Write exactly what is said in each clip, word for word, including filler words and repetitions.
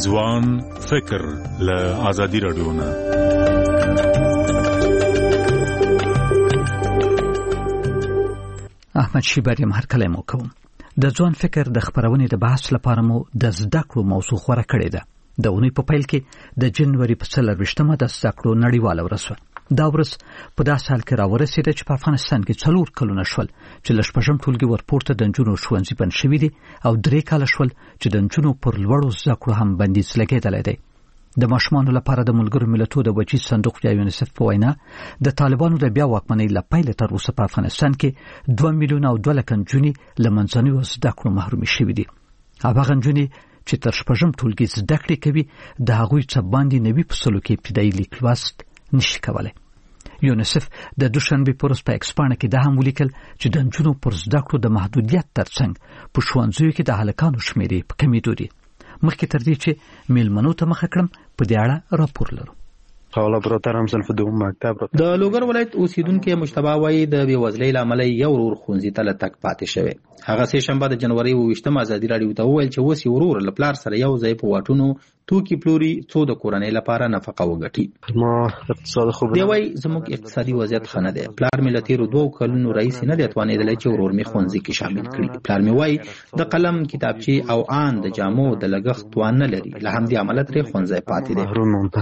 ځوان فکر له آزادي رادیو نه. احمد شیبری هم هر کله مو کوم. د ځوان فکر د خبرونې د بحث لپاره مو د زده کړو موضوع خوره کړې ده. د اونۍ په پیل کې د جنوري په څلرویشتمه د زده کړو نړیواله ورځ وه. دا ورځ په داسې حال کې راورسېده چې په افغانستان کې څلور کلونه شول چې له شپږم ټولګي ورپورته د نجونو ښوونځي بند شوي دي او درې کاله شول چې د نجونو پر لوړو زده کړو هم بندیز لګېدلی دی. د ماشومانو لپاره د ملګرو ملتونو د وجیز صندوق یا یونیسف په وینا د طالبانو د بیا واکمنۍ له پیله تر اوسه په افغانستان کې دوه میلیونه او دوه لکه نجونې له منځنیو زده کړو محرومې شوي دي. هغه نجونې چې تر شپږم ټولګي زده کړې کوي د هغوی څه باندې نوي فصلو کې ابتدایي لیک لوست نشي کولی. یونیسف د دوشنبې په ورځ په ایکسپانه کې دا هم ولیکل چې د نجونو پر زده کړو د محدودیت ترڅنګ په ښوونځیو کې د هلکانو شمېرې په کمېدو دي. مخکې تر دې چې میلمنو ته مخه کړم په دې اړه راپور لرو. حواله برادر همزن فدوم مکتب را د لوګر ولایت اوسیدونکو مجتبی وایي د بېوزلۍ له امله یو ورور ښوونځي ته له تګ پاتې شوی. هغه سه شنبه د جنوري اوویشتم ازادي راډیو ته وویل چې اوس یې ورور له پلار سره یو ځای په واټونو توکي پلوري څو د کورنۍ لپاره نفقه وګټي. ما اقتصاد خوب دی وایي زموږ اقتصادي وضعیت ښه نه دی. پلار مې له تېرو دوو کلونو راهیسې نه دی توانېدلی چې ورور مې ښوونځي کې شامل کړي. پلار مې وایي د قلم کتابچې او آن د جامو د لګښت توان نه لري. له همدې امله ترې ښوونځی پاتې دی.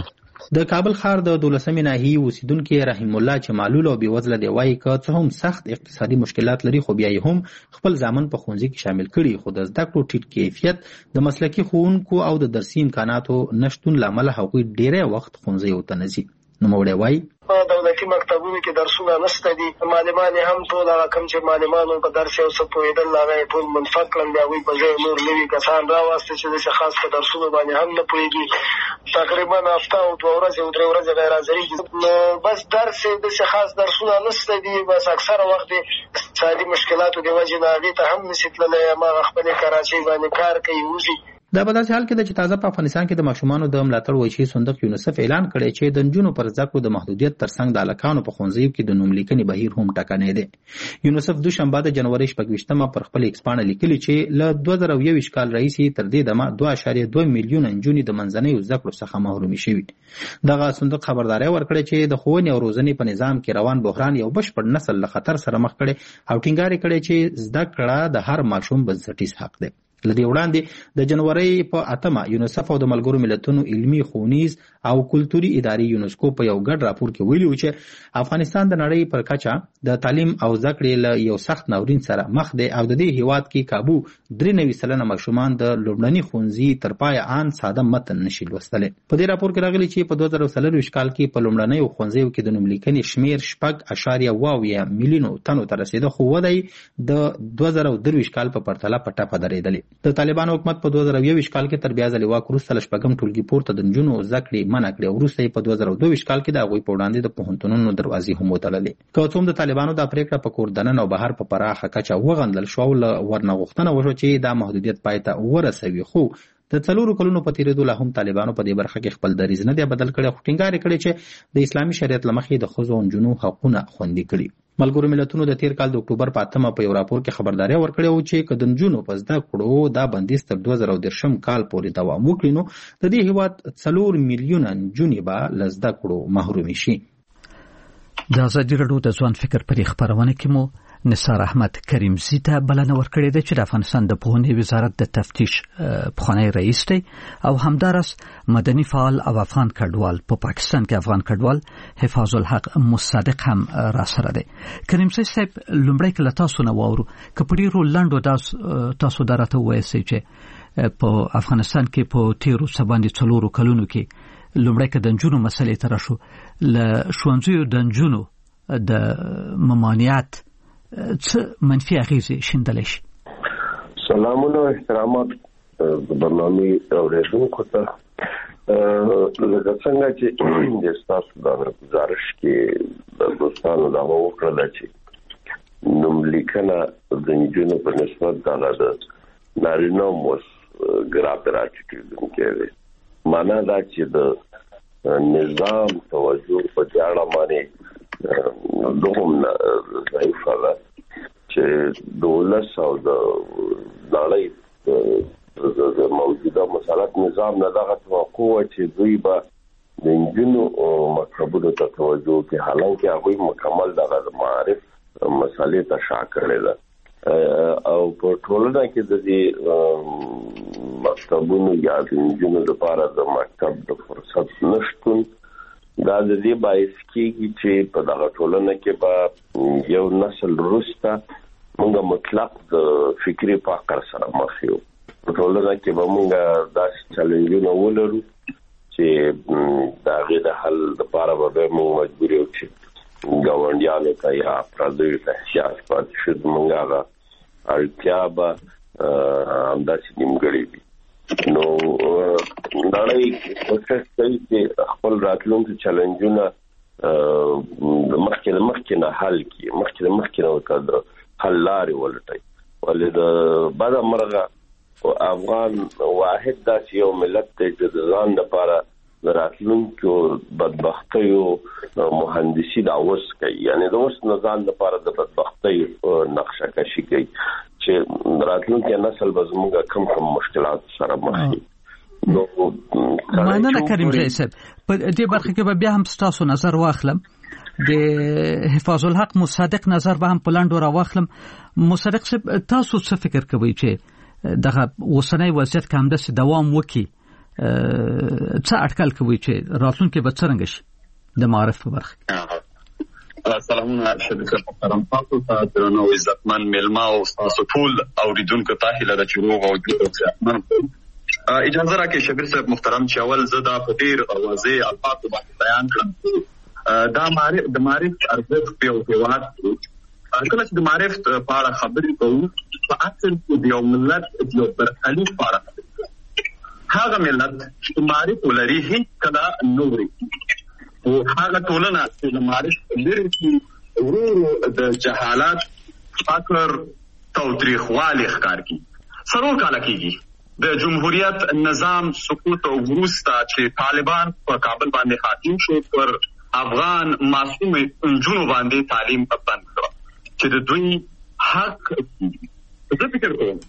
د کابل ښار د دولسمې ناحیې اوسیدونکي رحیم الله چې معلول او بېوزله دی وایي که څه هم سخت اقتصادي مشکلات لري خو بیا یې هم خپل زامن په ښوونځي کې شامل کړي، خو د زده کړو ټیټ کیفیت د مسلکي ښوونکو او د درسي امکاناتو نشتون له امله هغوی ډېری وخت ښوونځیو ته نه ځي. نوموړی وایي په دولتي مکتبونو کې درسونه نشته دي. معلمان یې هم ټول هغه کوم چې معلمانو په درس یو څه پوهېدل هغه یې ټول منفق کړل. د هغوی په ځای نور نوي کسان راواستل چې داسې خاص په درسونو باندې هم نه پوهېږي. تقریبا هفته او دوه ورځې او درې ورځې غیر حاضري دي. نو بس درس یې داسې خاص درسونه نشته دي. بس اکثره وخت یې اقتصادي مشکلاتو د وجې نه هغې ته هم نشي تللی. هماغه خپلې کراچۍ باندې کار کوي وځي. دا په داسې حال کې ده چې تازه په افغانستان کې د ماشومانو د ملاتړ ویشي صندوق یونیسف اعلان کړی چې د نجونو پر زده کړو د محدودیت ترڅنګ د هلکانو په ښوونځیو کې د نوملیکنې بهیر هم ټکنی دی. یونیسف دوشنبه د جنوري شپږویشتمه پر خپل ایکسپانه لیکلي چې له دوه زره یوویشت کال راهیسې تر دې دمه دوه اعشاریه دوه میلیونه نجونې د منځنیو زده کړو څخه محرومې شوي. دغه صندوق خبرداری ورکړی چې د ښوونې او روزنې په نظام کې روان بحران یو بشپړ نسل له خطر سره مخ کړی او ټینګار کړی چې زده کړه د هر ماشوم بنسټیز حق دی. لدې وړاندې د جنوري په اتمه یونیسف او د ملګرو ملتونو علمي، ښوونیز او کلتوري ادارې یونسکو په یو ګډ راپور کې ویلي و چې افغانستان د نړۍ پر کچه د تعلیم او زده کړې له یو سخت ناورین سره مخ دی او د دې هیواد کې کابو درې نوي سلنه ماشومان د لومړني ښوونځي تر پایه ان ساده متن نشي لوستلی. په دې راپور کې راغلي چې په دوه زره څلرویشت کال کې په لومړنیو ښوونځیو کې د نوملیکنې شمېر شپږ اعشاریه اوه اویا میلیونو تنو ته رسېده، خو وده یې د دوه زره درویشت کال په پرتله په ټپه درېدلې. د طالبانو حکومت په دوه زره یوویشت کال کې تر بیا ځلې واک وروسته له شپږم ټولګي پورته د نجونو زده کړې منع کړې او وروسته یې په دوه زره دوه ویشت کال کې د هغوی په وړاندې د پوهنتونونو دروازې هم وتړلې. که څه هم د طالبانو دا پرېکړه په کور دننه او بهر په پراخه کچه وغندل شوه او له ورنه غوښتنه وشوه چې دا محدودیت پای ته ورسوي، خو د څلورو کلونو په تېرېدو لا هم طالبانو په دې برخه کې خپل دریځ نه دی بدل کړی، خو ټینګار یې کړی چې د اسلامي شریعت له مخې د ښځو او نجونو حقونه خوندي کړي. ملګرو ملتونو د تیر کال د اکتوبر په اتمه په یو راپور کې خبرداری ورکړی و چې که د نجونو په زده کړو دا بندیز تر دوه زره دېرشم کال پورې دوام وکړي نو د دې هېواد څلور میلیونه نجونې به له زده کړو محرومې شي. د ازادي راډیو د ځوان فکر په خپرونه کې مو نثار احمد کریمزي ته بلنه ورکړې ده چې د افغانستان د پوهنې وزارت د تفتیش پخوانی رئیس دی او همدارس مدني فعال او افغان کډوال په پا پاکستان کې افغان کډوال حفاظ الحق مصدق هم را سره دی. کریمزي صاحب لومړی کله تاسو نه واورو که په ډیرو لنډو تاسو درته وایئ چې په افغانستان کې په تیرو سباندې څلورو کلونو کې لومړی که د نجونو مسلې ته راشو له ښوونځیو د نجونو د ممانعت څه منفي اغیزې شیندلی شي؟ سلامونه او احترامات د برنامې اورېدونکو ته. لکه څنګه چې د ستاسو د گزارش کې د دوستانو دغه وکړله چې نوملیکنه د نجونو په نسبت دغه د نارینه مس ګراف راټیټېدونکی دی. معنا دا چې د نظام توجه په دې اړه باندې دومره ضعیفه ده چې د ولس او د نړۍ د موجوده مسلط نظام نه دغه توقع چې دوی به د انجونو مکتبونو ته توجه کوي، حالانکه هغوی مکمل دغه معارف مسالې ته شا کړې ده او په ټولنه کې د دې مکتبونو یا د انجونو لپاره د مکتب د فرصت نشتون دا د دې باعث کېږي چې په دغه ټولنه کې به یو نسل وروسته موږ مطلق د فکري فقر سره مخ یو. په ټولنه کې به موږ داسې چلنجونه ولرو چې د هغې د حل لپاره به موږ مجبور یو چې ګاونډیانو ته یا پردیو ته احتیاج پاتې شو. زموږ هغه اړتیا به همداسې نیمګړې وي. نو نړۍ کوشش کوي چې خپل راتلونکي چلنجونه مخکې مخکې نه حل کړي، مخکې مخکې نه ورته حل لارې ولټوي. ولې د بده مرغه افغان واحد داسې یو ملت دی چې د ځان لپاره د راتلونکو بدبختیو مهندسي دا اوس کوي، یعنی د اوس نظام لپاره د بدبختیو نقشه کشي کوي چې راتلونکي نسل به زموږ کم کم مشکلات سره مخ شي. نو مننه کریم جای صاحب، په دې برخه کې به بیا هم ستاسو نظر واخلم. د حفاظ الحق مصدق نظر به هم په لاندو را واخلم. مصدق صاحب، تاسو څه فکر کوئ چې دغه اوسنی وضعیت که همداسې دوام وکړي څه اټکل کوي چې راتلونکي به څرنګه شي د معارف په برخه کې؟ سلامونه شریک محترم تاسو ته درنو عزتمن میلمه او تاسو ټول اوریدونکو ته هیله ده چې روغ او جوړ اوسئ. اجازه راکړئ شبیر صاحب محترم چې اول زه دا په ډېر واضح الفاظو باندې بیان کړم. دا معرف د معرف ارزښت په یو هېواد کې کله چې د معرف په اړه خبرې کوو په اصل کې د یو ملت د یو برخلیک په اړه خبرې کوو. هغه ملت چې معرف ولري هیڅ کله نه وري او هغه ټولنه چې د معرف لري چې ورو د جهالت فقر تاوتریخوالي ښکار کوي. څلور کاله کېږي د جمهوریت نظام سقوط او وروسته چې طالبان په کابل باندې حاکم شو، پر افغان معصوم نجونو باندې تعلیم بند کړ چې د دوی حق. زه فکر کوم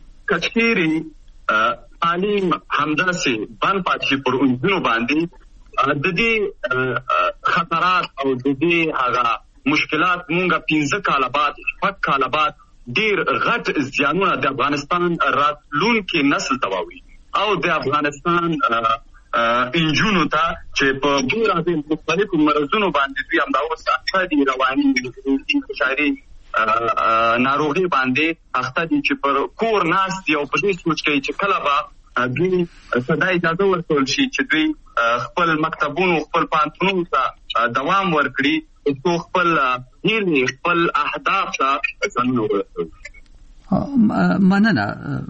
کچېرې تعلیم همداسې بند پاتې پر نجونو باندې د دې خطرات او د دې هغه مشکلات مونږه پنځه کاله بعد شپږ کاله بعد ډېر غټ زیانونه د افغانستان راتلونکي نسل ته واوړي او د افغانستان انجونو ته چې په ډېرو مختلفو مرضونو باندې دوی همدا اوس اخته دي، رواني فشاري ناروغي باندې اخته دي چې پر کور ناست دي او په دې سوچ کوي چې کله به دوی صدا اجازه ورکول شي چې دوی خپل مکتبونو خپل پانتونو ته دوام ورکړي او خپل هیلې خپل اهداف ته ځانونه ورسوي. مننه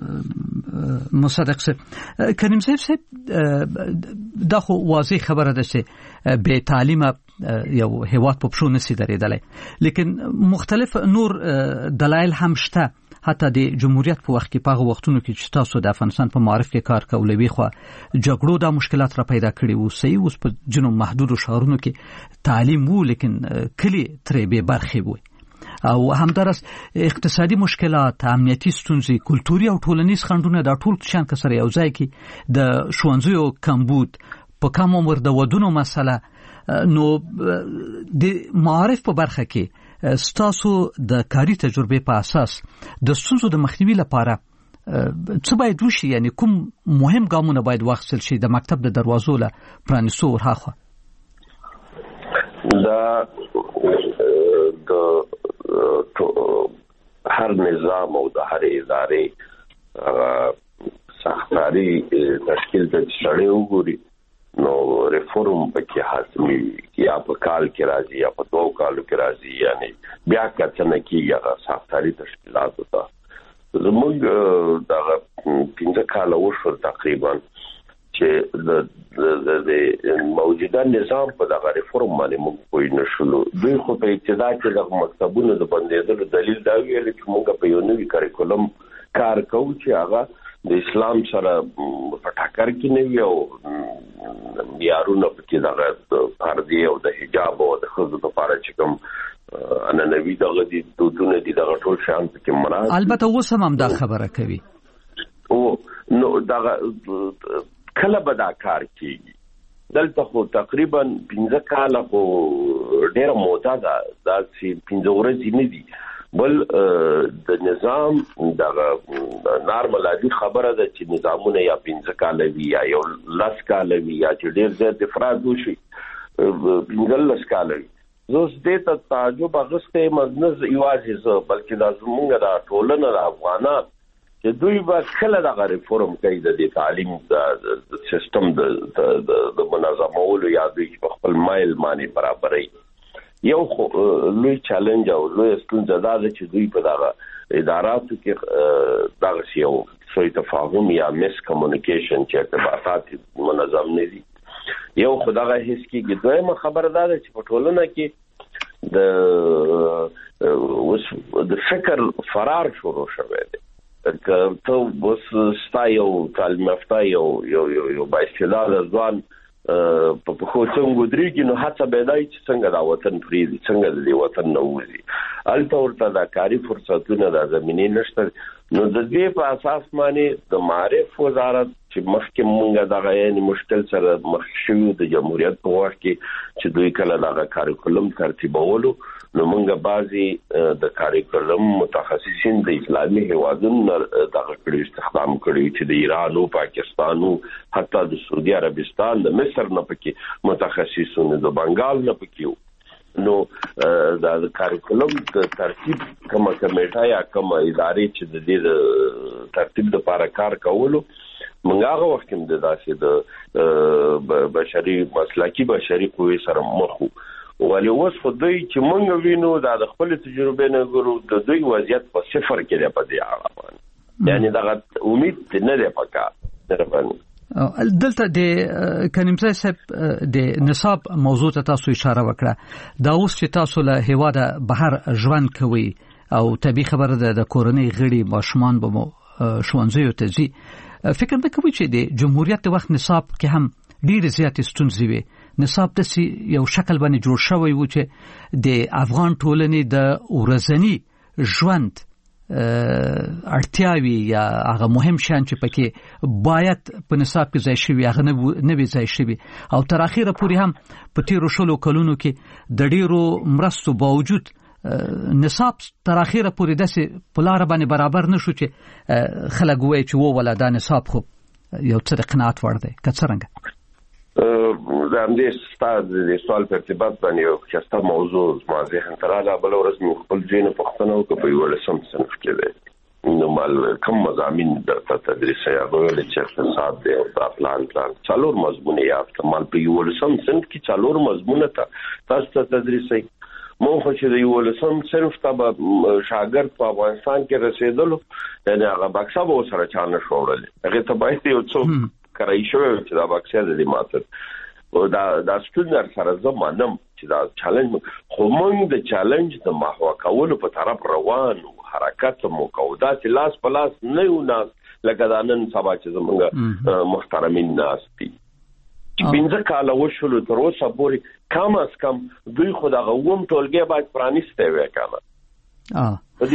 مصدق صاحب. کریم صاحب، دا خو واضح خبره ده چې بې تعلیمه یو هیواد په پښو نشي درېدلی، لیکن مختلف نور دلایل هم شته. حتی د جمهوریت په وخت کې په هغه وختونو کې چې تاسو د افغانستان په معارف کې کار کولوي خو جګړو دا مشکلات را پیدا کړي وو. صحیح اوس په جنوب محدودو ښارونو کې تعلیم وو، لیکن کلی ترې بې برخې وو. او همدارس اقتصادي مشکلات، امنیتي ستونزې، کلتوري او ټولنیز خنډونه دا ټول شان سره یو ځای کې د ښوونځیو کمبود، په کم عمر د ودونو مسله. نو د معارف په برخه کې ستاسو د کاري تجربې په اساس د ستونزو د مخنیوي لپاره څه باید وشي؟ یعنی کوم مهم ګامونه باید واخیستل شي د مکتب د دروازو له پرانیستو ورهاخوا؟ دا د هر نظام او د هر ادارې ساختاري تشکیل ته سړی وګوري نو ریفورم پکې حاصلي یا په کال کې راځي یا په دوه کالو کې راځي، یعنی بیا کتنه کېږي هغه ساختاري تشکیلاتو ته. زموږ دغه پنځه کاله وشول تقریبا چې د موجوده نظام په دغه ریفورم باندې موږ پوه نه شولو. دوی خو په ابتدا کې د مکتبونو د بندېدلو دلیل دا ویل چې موږ په یو نوي کاریکولم کار کوو چې هغه د اسلام سره په ټکر کې نه وي او معیارونه پکې دغه پردې او د حجاب او د ښځو لپاره چې کوم عنعنوي دغه دي دودونه دي دغه ټول شیان پکې مراعات. البته اوس هم همدا خبره کوي. او نو دا کله به دا کار کیږي. دلته خو تقریبا پنځه کاله خو ډېره موده ده، دا چې پنځه ورځې نه دي، بل د نظام دغه نارمل عادي خبره ده چې نظامونه یا پنځه کاله وي یا یو لس کاله وي یا چې ډېر زیات افراد وشي پنځلس کاله وي. زه اوس دې ته تعجب اخیستی یم، نه یوازې زه بلکې دا زمونږ دا ټولنه د افغانان چې دوی به کله دغه ریفورم کوي د دې تعلیم د سیستم د منظمولو یا دوی په خپل مایل باندې برابروي. یو خو لوی چیلنج او لوی ستونزه دا ده چې دوی په دغه اداراتو کې دغه یو سوء تفاهم یا مس کمیونیکیشن چې ارتباطات منظم نه دي. یو خو دغه هیڅ کېږي. دویمه خبره دا ده چې په ټولنه کې د اوس د فکر فرار شروع شوی دی. که ته اوس ستا یو تعلیم یافته یو یو یو با استعداده ځوان په پښو څنګه ودرېږي، نو هڅه به دا وي چې څنګه دا وطن پرېږدي، څنګه د دې وطن نه ووځي. هلته ورته دا کاري فرصتونه دا زمینې نشته. نو د دې په اساس باندې د معارف وزارت چې مخکې مونږ دغه یعنې مشکل سره مخ شوي د جمهوریت په وخت کې چې دوی کله دغه کاریکولم ترتیبولو، نو مونږ بعضې د کاریکولم متخصصین د اسلامي هیوادونو دغه کړي استخدام کړي چې د ایران او پاکستان او حتی د سعودي عربستان د مصر نه پکې متخصصونه، د بنګال نه پکې. نو د کاریکولم د ترتیب کومه کمیټه یا کومه ادارې چې د دې د ترتیب لپاره کار کولو، موږ هغه وخت کې د داسې د بشري مسلکي بشري قوې سره مخ وو. ولې اوس خو دوی چې موږ وینو دا د خپل تجربې نه ګورو، د دوی وضعیت په صفر کې دی په دې اړه باندې، یعنی دغه امید نه دی پکار. دلته د کنیمزای صاحب د نصاب موضوع ته تاسو اشاره وکړه. دا اوس چې تاسو له هیواده بهر ژوند کوي او طبي خبره ده د کورنۍ غړي ماشومان به مو ښوونځیو ته ځي، فکر نه کوي چې د جمهوریت د وخت نصاب کې هم ډېرې زیاتې ستونزې وي؟ نصاب داسې یو شکل باندې جوړ شوی و چې د افغان ټولنې د ورځني ژوند اړتیاوي یا هغه مهم شیان چې پکې باید په نصاب کې ځای شوي هغه نه وي ځای شوي، او تر اخره پورې هم په تیرو شلو کلونو کې د ډیرو مرستو باوجود نصاب تر اخره پورې داسې په لاره باندې برابر نشو چې خلک وایي چې و ولا دا نصاب خو یو څه د قناعت وړ دی. که څرنګه د همدې ستا د سوال په ارتباط باندې یو ښایسته موضوع زما ذهن ته راغله. بله ورځ مې خپل ځای نه پوښتنه وکړه په یولسم صنف کې دی، نو مال کوم مضامین درته تدریسوي؟ هغه ویل چې اقتصاد دی او دا پلان پلان څلور مضمونه یافته. مال په یولسم صنف کې څلور مضمونه تاسو ته تدریسوي. مونږ خو چې د یولسم صنف ته به شاګرد په افغانستان کې رسېدلو، یعنې هغه بکسه به ورسره چا نه شو وړلی، هغې ته باید یو څوک کرایي شوی چې دا بکسه د دې ماته دا دا ستونزه سره زه منم چې دا چالنج، خو موږ د چالنج د محو کولو په طرف روان او حرکت مو کوو. داسې لاس په لاس نه یو ناست لکه دا نن سبا چې زموږ محترمین ناست دي چې پنځه کاله وشولو تر اوسه پورې کم از کم دوی خو دغه اووم ټولګی باید پرانیستی وی که نه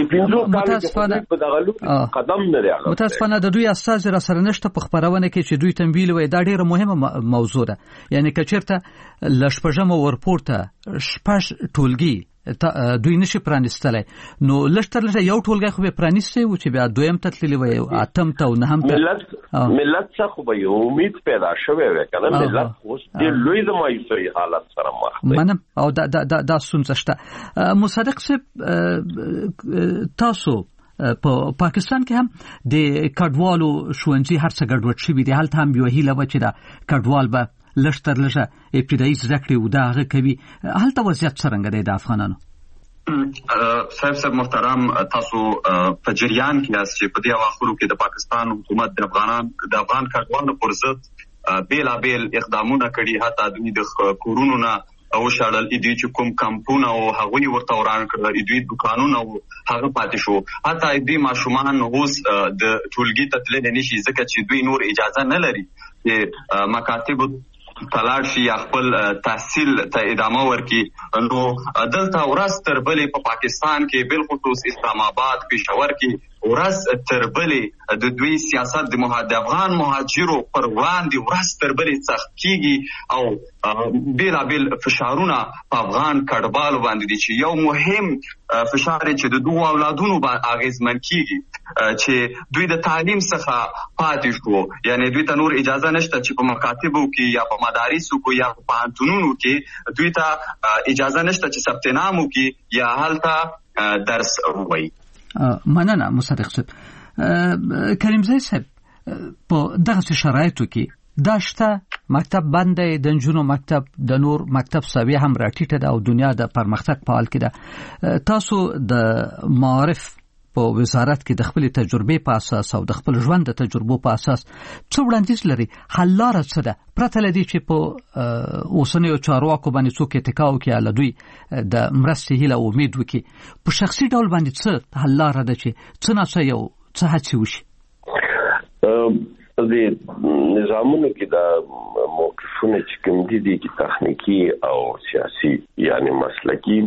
متاسفانه د دوی استازي را سره نشته په خبرونه کې چې دوی تنبیل وي. دا ډیره مهمه موضوع ده، یعنی که چیرته لشپژم ورپورته شپږ ټولګي دوی نشي پرانیستلای، نو لشتر لږه یو ټولګي خو به پرانیستي و چې بیا دویم ته تللی وي، اتم ته او نهم ته ملت ملت څخه خو به یو امید پیدا شوی وي کنه. ملت اوس د لوی د مایوسۍ حالت سره مخ دی. منم او دا دا دا ستونزه شته. مصدق صاحب، تاسو په پاکستان کې هم د کډوالو ښوونځي هر څه ګډوډ شوي دي، هلته هم یو هیله وه چې دا کډوال به لږ تر لږه ابتدایي زده کړې و دا هغه کوي. هلته وضعیت څرنګه دی د افغانانو؟ صاحب صاحب محترم، تاسو په جریان کې یاست چې په دې اواخرو کې د پاکستان حکومت د افغانان د افغان کډوالو پر ضد بیلابیل اقدامونه کړي، حتی دوی د کورونو نه او شړل دوی چې کوم کمپونه او هغوی ورته وران کړل، دوی دکانونه او هغه پاتې شو، حتی دوی ماشومان اوس د ټولګي ته تللی نشي ځکه چې دوی نور اجازه نه لري چې مکاتب تلاړ شي یا خپل تحصیل ته ادامه ورکړي، نو دلته ورځ تر بلې په پاکستان کې بالخصوص اسلام آباد، پېښور کې ورځ تر بلې د دوی سیاست د افغان مهاجرو پر وړاندې ورځ تر بلې سخت کیږي او بیلابیل فشارونه په افغان کډوالو باندې دي چې یو مهم فشار چې د دوه اولادونو باندې اغیزمن کیږي چې دوی د تعلیم څخه پاتې شو، یعنی دوی ته نور اجازه نشته چې په مکاتبو کې یا په مدارسو کې یا په پوهنتونونو کې دوی ته اجازه نشته چې ثبت نام وکړي یا هلته درس ووایي. مننه مصدق صاحب. کریمزی صاحب په دغه شرایطو کې دا شته مکتب بند دی، د نجونو مکتب د نور مکتب سویه هم راټیټه ده او دنیا د پرمختګ په حال کې ده. تاسو د معارف په وزارت کې د خپل تجربې په اساس او د خپل ژوند د تجربو په اساس څو وړاندیز لري؟ حل لاره څه ده پرته له دې چې په اوسنیو چارواکو باندې څوک اتکا وکړي له دوی د مرستې هیله او امید وکړي؟ په شخصي ډول باندې څه حل لاره ده چې څه نه څه یو څه هڅې وشي؟ د نظامونو کې د موقفونه چې کوم دي دي تخنیکی او سیاسي یعنی مسلکی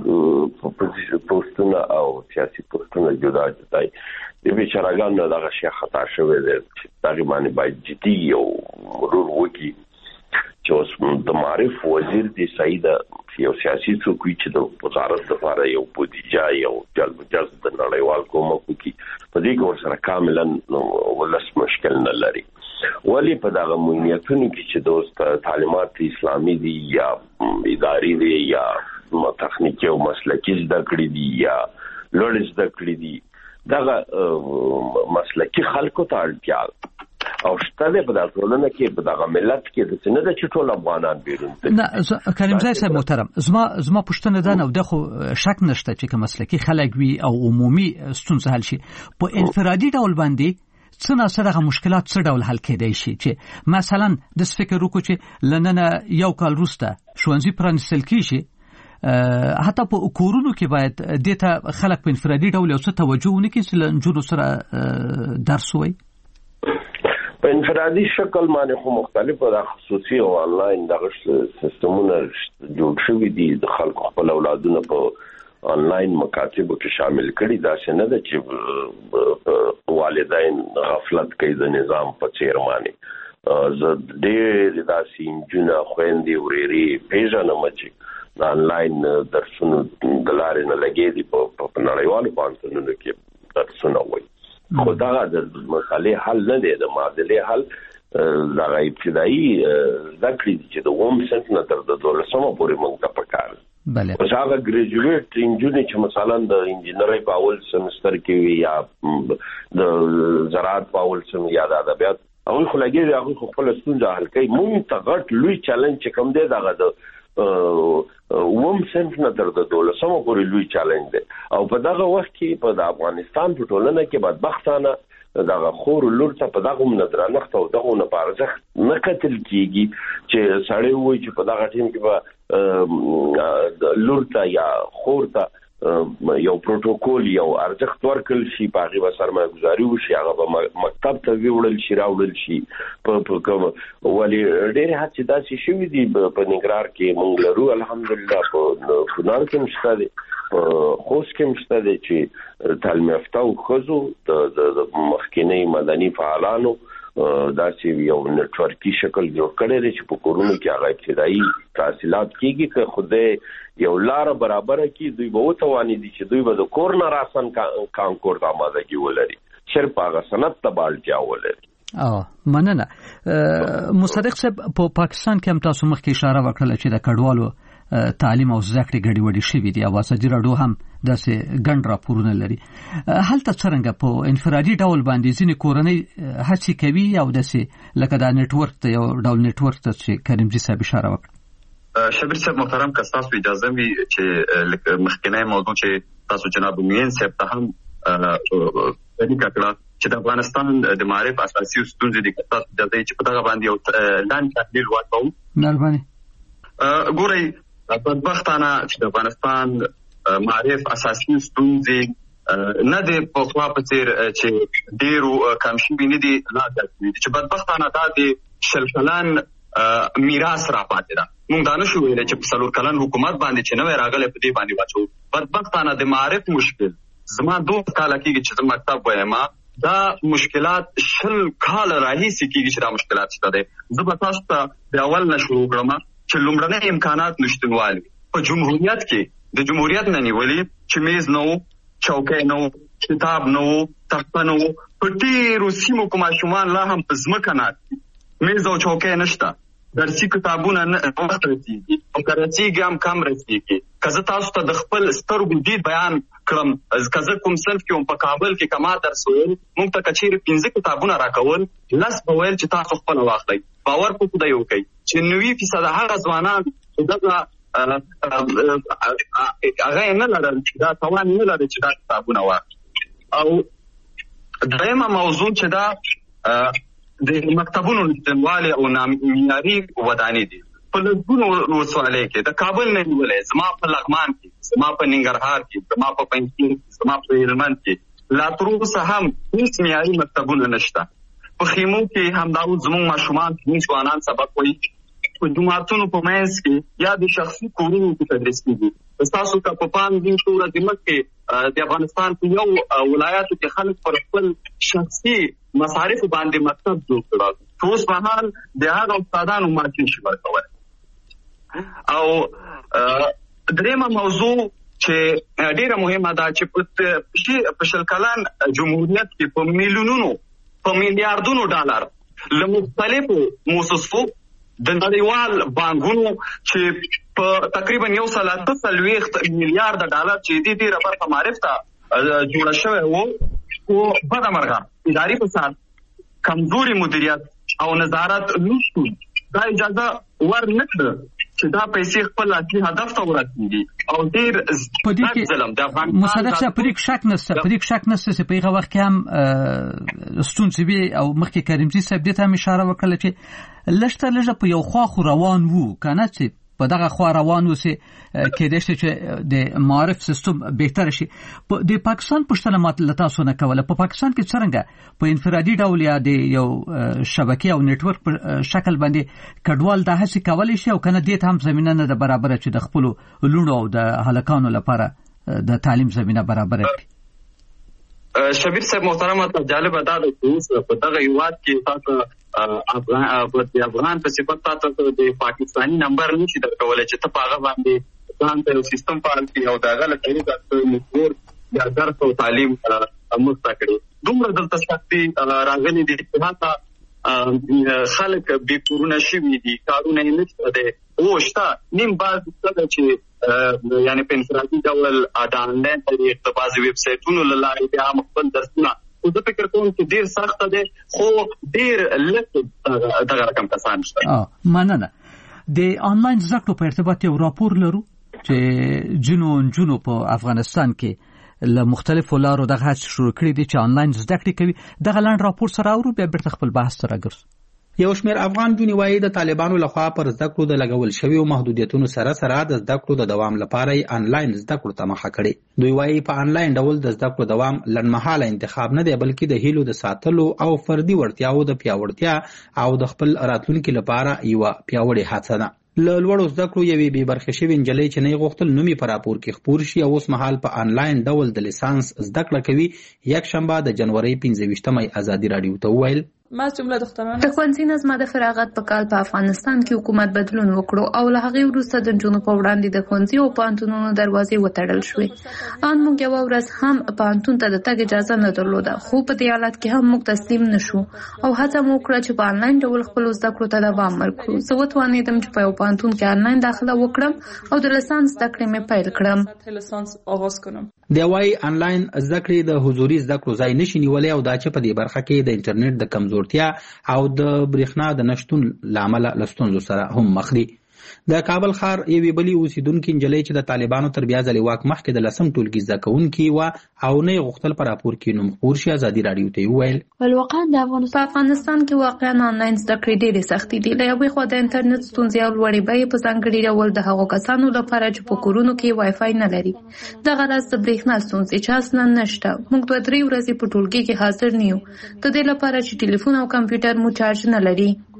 پوسټونه او سیاسي پوسټونه جدا جدا دي. د بیچارهګانو دغه شی خطا شوی دی چې دغه باندې باید جدي او مرور وکړي چې اوس د معرف وزیر دی سید یو سیاسي څوک چې د وزارت لپاره یو بودیجه یو جلب جذب د نړیوال کومک کوي په دې کې ورسره کاملا ولس مشکل نه لري. ولی په دغه مهمتونو کې چې دوست تعلیمات اسلامي دي یا اداري دي یا تخنیکی او مسلکی زده کړې دي یا لوړ زده کړې دي، دغه مسلکی خلکو ته اړتیا او شته په دغه ټولنه کې په دغه ملت کې د څنګه د ټول افغانان بیرون دي. نه کریمزی صاحب محترم، زما زما پښتنه ده نو د خو شک نشته چې کوم مسلکی خلک وي او عمومي ستونزه حل شي. په انفرادي ډول باندې څه نه څه دغه مشکلات څه ډول حل کېدای شي؟ چې مثلا د فکر وکړو چې لننه یو کال وروسته ښوونځي پرانیستل کېږي، حتی په کورونو کې باید دې ته خلک په انفرادي ډول یو څه توجه ونه کړي چې له نجونو سره درس ووایي. په انفرادي شکل باندې خو مختلف د خصوصي او انلاین دغه سیستمونه جوړ شوي دي، د خلکو خپل اولادونه په آنلاین مکاتبو کې شامل کړي. دا څه نه ده چې والدین غفلت کوي د نظام په څیر باندې. زه ډېر داسې نجونه خویندې ورېرې پیژنم چې د آنلاین درسونو د لارې نه لګېدي په نړیوالو پوهنتونونو کې درسونه وایي. خو دغه د مسالې حل نه دی، د معادلې حل دغه ابتدایي زده کړې دي چې د اووم صنف نه تر د دولسمه پورې موږ ته پکار دي. بله اوس هغه ګریجویټ انجونې چې مثلا د انجینرۍ په اول سمستر کې وي یا د زراعت په اول سم یا د ادبیات هغوی خو لګېږي، هغوی خو خپله ستونزه حل کوي. موږ ته غټ لوی چلنج چې کوم دی دغه د اووم صنف نه تر د دولسمه پورې لوی چلنج دی او په دغه وخت کې په د افغانستان په ټولنه کې بدبختانه دغه خور لور ته په دغه مندرانخت او دغه نه پارځخ نه کتل کیږي چې سړی وایي چې په دغه ټیم کې به لور ته یا خور ته یو پروتوکول یو ارزښت ورکړل شي، په هغې به سرمایه ګزاري وشي، هغه به مکتب ته وړل شي راوړل شي. ولې ډېرې هڅې داسې شوي دي په ننګرهار کې موږ لرو، الحمدلله په کونړ کې هم شته دی، په خوست کې هم شته دی چې تعلیم یافته ښځو د مخکینۍ مدني فعالانو داسې یو نټورکي شکل جوړ کړی دی چې په کورونو کې هغه ابتدایي تحصیلات کېږي که خدای یو لاره برابره کړي، دوی به وتوانېدي چې دوی به د کور نه راسن کانکور ته آمادګي ولري، صرف هغه سند ته به اړتیا ولري. اه مننه. مصدق صاحب په پاکستان کې هم تاسو مخکې اشاره وکړه چې د کډوالو تعلیم او زده کړې ګډوډي شوې دي او ازادي راډیو هم داسې ګڼ راپورونه لري. هلته څرنګه په انفرادي ډول باندې ځینې کورنۍ هڅې کوي او داسې لکه دا نیټورک ته یو ډول نیټورک ته چې کریمزی صاحب اشاره وکړه؟ شبیر صاحب محترم، که تاسو اجازه وي چې مخکینی موضوع چې تاسو جناب موین صاحب ته هم ولیکه کړه چې د افغانستان د معرف اساسي ستونزې دي، که تاسو اجازه چې په دغه باندې یو لاندې تحلیل وکړو. مهرباني. ګورئ بدبختانه چې د افغانستان معرف اساسي ستونزې نه دی په خوا په څیر چې ډېرو کم شوي نه دي، لا زیات دي چې بدبختانه دا د شل کلن میراث را پاتې ده. موږ دا نشو ویلی چې په څلور کلن حکومت باندې چې نوی راغلی په دې باندې واچو. بدبختانه د معارف مشکل زما دوه کاله کېږي چې زه مکتب وایم، دا مشکلات شل کاله راهیسې کېږي چې دا مشکلات شته دی. زه به تاسو ته د اول نه شروع کړم چې لومړنی امکانات نشتونوالي په جمهوریت کې د جمهوریت نه نیولې چې میز نه و، چوکۍ نه و، کتاب نه و، تخته نه و. په ډېرو سیمو کې ماشومان لا هم په ځمکه ناست دي، میز او چوکۍ نشته، درسي کتابونه نه وخت رسېږي او که رسېږي هم کم رسېږي. که زه تاسو ته د خپل سترګو دید بیان کړم، که زه کوم صنف کې وم په کابل کې که ما درس ویل، موږ ته که چېرې پنځه کتابونه راکول، لس به ویل چې تاسو خپله واخلئ. باور په خدای وکړئ چې نوي فیصده هغه ځوانان چې دغه هغه یې نه لرل چې دا توان نه لري چې دا کتابونه واخلي. او درېیمه موضوع چې دا د مکتبونو نشتوالی او نامعیاري ودانې دي. په لسګونو ولسوالۍ کې د کابل نه نیولی، زما په لغمان کې، زما په ننګرهار کې، زما په پنجشیر کې، زما په هلمند کې لا تر اوسه هم هېڅ معیاري مکتبونه نشته. په خیمو کې همدا اوس زموږ ماشومان زموږ ځوانان سبق وایي، په جوماتونو په منځ کې یا د شخصي کورونو کې تدریس کېږي. ستاسو که په پام وي څو ورځې مخکې د افغانستان په یو ولایاتو کې خلک پر خپل شخصي مصارفو باندې مکتب جوړ کړل، چې اوس مهال د هغه استادانو معاشي شي ورکولی. او درېیمه موضوع چې ډېره مهمه ده چې په شل کلن جمهوریت کې په میلیونونو په میلیاردونو ډالر له مختلفو مؤسسو د نړیوال بانکونو چې په تقریبا یو سل اته څلوېښت میلیارډه ډالر چې دې ډېره برخه معارف ته جوړه شوې وه، خو بده مرغه اداري فساد، کمزوري مدیریت او نظارت نشتون دا اجازه ور نه کړه چې دا پیسې خپل اصلي هدف ته ورسېږي. او ډېر ظلم د افغانستان مصدق صاحب، په دې کې شک نشته په دې کې شک نشته چې په هغه وخت کې هم ستونزې وي. او مخکې کریمزي صاحب دې ته هم اشاره وکړله چې لږ تر لږه په یو خوا خو روان وو، که نه چې په دغه خوا روان اوسي کېدای شي چې د معارف سیستم بهتر شي. د پاکستان پوښتنه ما له تاسو نه کوله، په پاکستان کې څرنګه په انفرادي ډول یا د یو شبکې او نیټورک په شکل باندې کډوال دا هڅې کولی شي، او کنه دې ته هم زمینه نه ده برابره چې د خپلو لوڼو او د هلکانو لپاره د تعلیم زمینه برابره کړي؟ شبیر صاحب محترمه، ته جالبه دا ده چې اوس په دغه هېواد کې تاسو د افغان په صفت تاسو د پاکستاني نمبر نشي درکولی چې ته په هغه باندې ځان ته یو سیستم فعال کړي او د هغه له طریقه مجبور یا درس او تعلیم رامنځته کړي. دومره دلته سختي راغلي دي چې حتی خلک بې کورونه شوي دي، کارونه یې نشته دی. هو شته نیم بعض څه ده چې یعنې په انفرادي ډول د انلاین طریق د بعضې ویب سایټونو له لارې بیا هم خپل درسونه، خو زه فکر کوم چې ډېر سخته دی، خو ډېر لږ دغه رقم کسان شته. مننه. د آنلاین زده کړو په ارتباط یو راپور لرو چې ځینو نجونو په افغانستان کې له مختلفو لارو دغه هڅې شروع کړي دي چې آنلاین زده کړې کوي. دغه لنډ راپور سره اورو، بیا بیرته خپل بحث ته راګرځو. یو شمېر افغان نجونې وایي د طالبانو لخوا پر زده کړو د لګول شویو محدودیتونو سره سره د زده کړو د دوام لپاره یې آنلاین زده کړو ته مخه کړې. دوی وایي په آنلاین ډول د زده کړو دوام لنډمهاله انتخاب نه دی، بلکې د هیلو د ساتلو او فردي وړتیاو د پیاوړتیا او د خپل راتلونکي لپاره یوه پیاوړې هڅه ده. له لوړو زده کړو یوې بې برخې شوې نجلۍ چې نه یې غوښتل نوم یې په راپور کې خپور شي او اوس مهال په آنلاین ډول د لیسانس زده کړه کوي، یک شنبه د جنورۍ پنځه ویشتمه ازادي راډیو ته وویل ما جمله دخترانه د ښوونځي نظم د فراغت په کال په افغانستان کې حکومت بدلون وکړو او له هغې وروسته د نجونو په وړاندې د ښوونځي او پوهنتونونو دروازې وتړل شوې. ان موږ یوه ورځ هم پوهنتون ته د تګ اجازه نه درلوده، خو په دې حالت کې هم موږ تسلیم نه شو او هڅه مو وکړه چې په آنلاین ډول خپلو زده کړو ته دوام ورکړو. زه وتوانېدم چې په یو پوهنتون کې آنلاین داخله وکړم او د لیسانس زده کړې مې پیل کړم. دی وايي آنلاین زده کړې د حضوري زده کړو ځای نشي نیولی او دا چې په دې برخه کې د انټرنیټ د کمزورتیا او د برېښنا د نشتون له امله له ستونزو سره هم مخ دي. د کابل ښار یوې بلې اوسیدونکې نجلۍ چې د طالبانو تر بیا ځلې واک مخکې د لسم ټولګي زده کوونکې وه او نه یې غوښتل په راپور کې نوم خپور شي، ازادي راډیو ته یې وویل په افغانستان کې واقعا آنلاین زده کړې ډېرې سختې دي. له یوې خوا د انټرنیټ ستونزې او لوړې بیې په ځانګړي ډول د هغو کسانو لپاره چې په کورونو کې وای فای نه لري. دغه راز د برېښنا ستونزې چې اصلا نشته. موږ دوه درې ورځې په ټولګي کې حاضر نه یو، د دې لپاره چې ټلیفون او کمپیوټر مو چارج نه لري.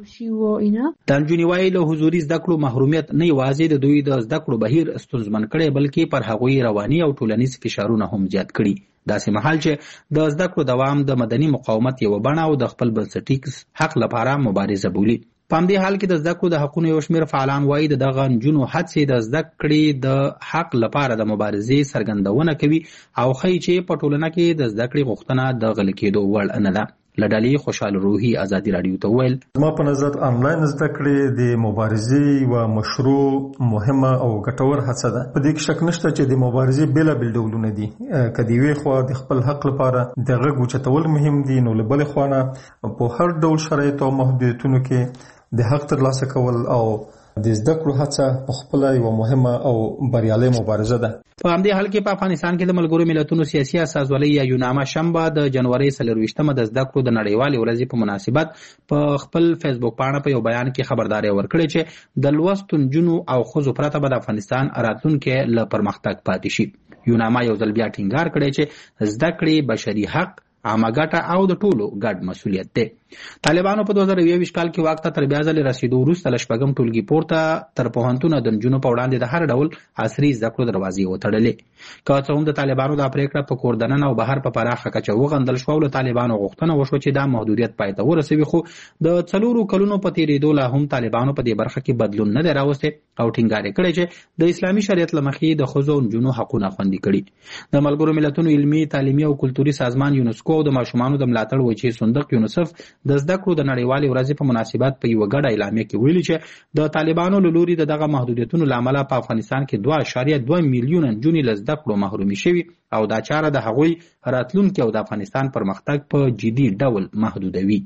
شي و اینا د نجونې وایي له حضوري زده کړو محرومیت نه یوازې د دوی د زده کړو بهیر ستونزمن کړي بلکې پر هغوی رواني او ټولنیز فشارونه هم زیات کړي. داسې مهال چې د زده کړو دوام د مدني مقاومت یوه بڼه او د خپل بنسټیز حق لپاره مبارزه بولي. په همدې حال کې د زده کړو د حقونو یو شمېر فعالان وایي د دغه نجونو هڅې د زده کړې د حق لپاره د مبارزې څرګندونه کوي او ښیي چې په ټولنه کې د زده کړې غوښتنه د غلي کېدو وړ نه ده. لډالي خوشحال روحي ازادي رادیو ته ویل زما په نظر آنلاین زده کړې د مبارزې و مشروع مهمه او ګټور هڅه ده. په دې کې شک نشته چې د مبارزې بېلابېل ډولونه دي. کدی وی خو د خپل حق لپاره د غږ اوچتول مهم دي، نو له بلې خوا په هر ډول شرایطو او محدودیتونو کې د حق ترلاسه کول او د زده کړو هڅه په خپل یو مهمه او بریالۍ مبارزه ده. په همدې حال کې په افغانستان کې د ملګرو ملتونو سیاسي اساسولۍ یا یوناما شنبه د جنوري څلرویشتمه د زده کړو د نړیوالې ورځې په مناسبت په خپل فیسبوک پاڼه په یو بیان کې خبرداري ورکړې چې د لوستو نجونو او ښځو پرته به د افغانستان راتلونکی له پرمختګ پاتې شي. یوناما یو ځل بیا ټینګار کړی چې زده کړې بشري حق، عامه ګټه او د ټولو ګډ مسؤلیت دی. طالبانو په دوه زره یوویشت کال کې واک ته تر بیا ځلې رسیدو وروسته له شپږم ټولګي پورته تر پوهنتونه د نجونو په وړاندې د هر ډول عصري زده کړو دروازې وتړلې. که څه هم د طالبانو دا پریکړه په کور دننه او بهر په پراخه کچه وغندل شوه او له طالبانو غوښتنه وشوه چې دا محدودیت پای ته ورسوي، خو د څلورو کلونو په تېرېدو لا هم طالبانو په دې برخه کې بدلون نه دی راوستی او ټینګار یې کړی چې د اسلامي شریعت له مخې د ښځو او نجونو حقونه خوندي کړي. د ملګرو ملتونو علمي، تعلیمي او کلتوري سازمان یونسکو او د ماشومانو د ملاتړ وجهې صندوق یونیسف د زده کړو د نړیوالې ورځې په مناسبت په یوه ګډه اعلامیه کې ویلي چې د طالبانو له لوري د دغه محدودیتونو له امله په افغانستان کې دوه اعشاریه دوه میلیونه نجونې له زده کړو محرومې شوي او دا چاره د هغوی راتلونکي او د افغانستان پرمختګ په جدي ډول محدودوي.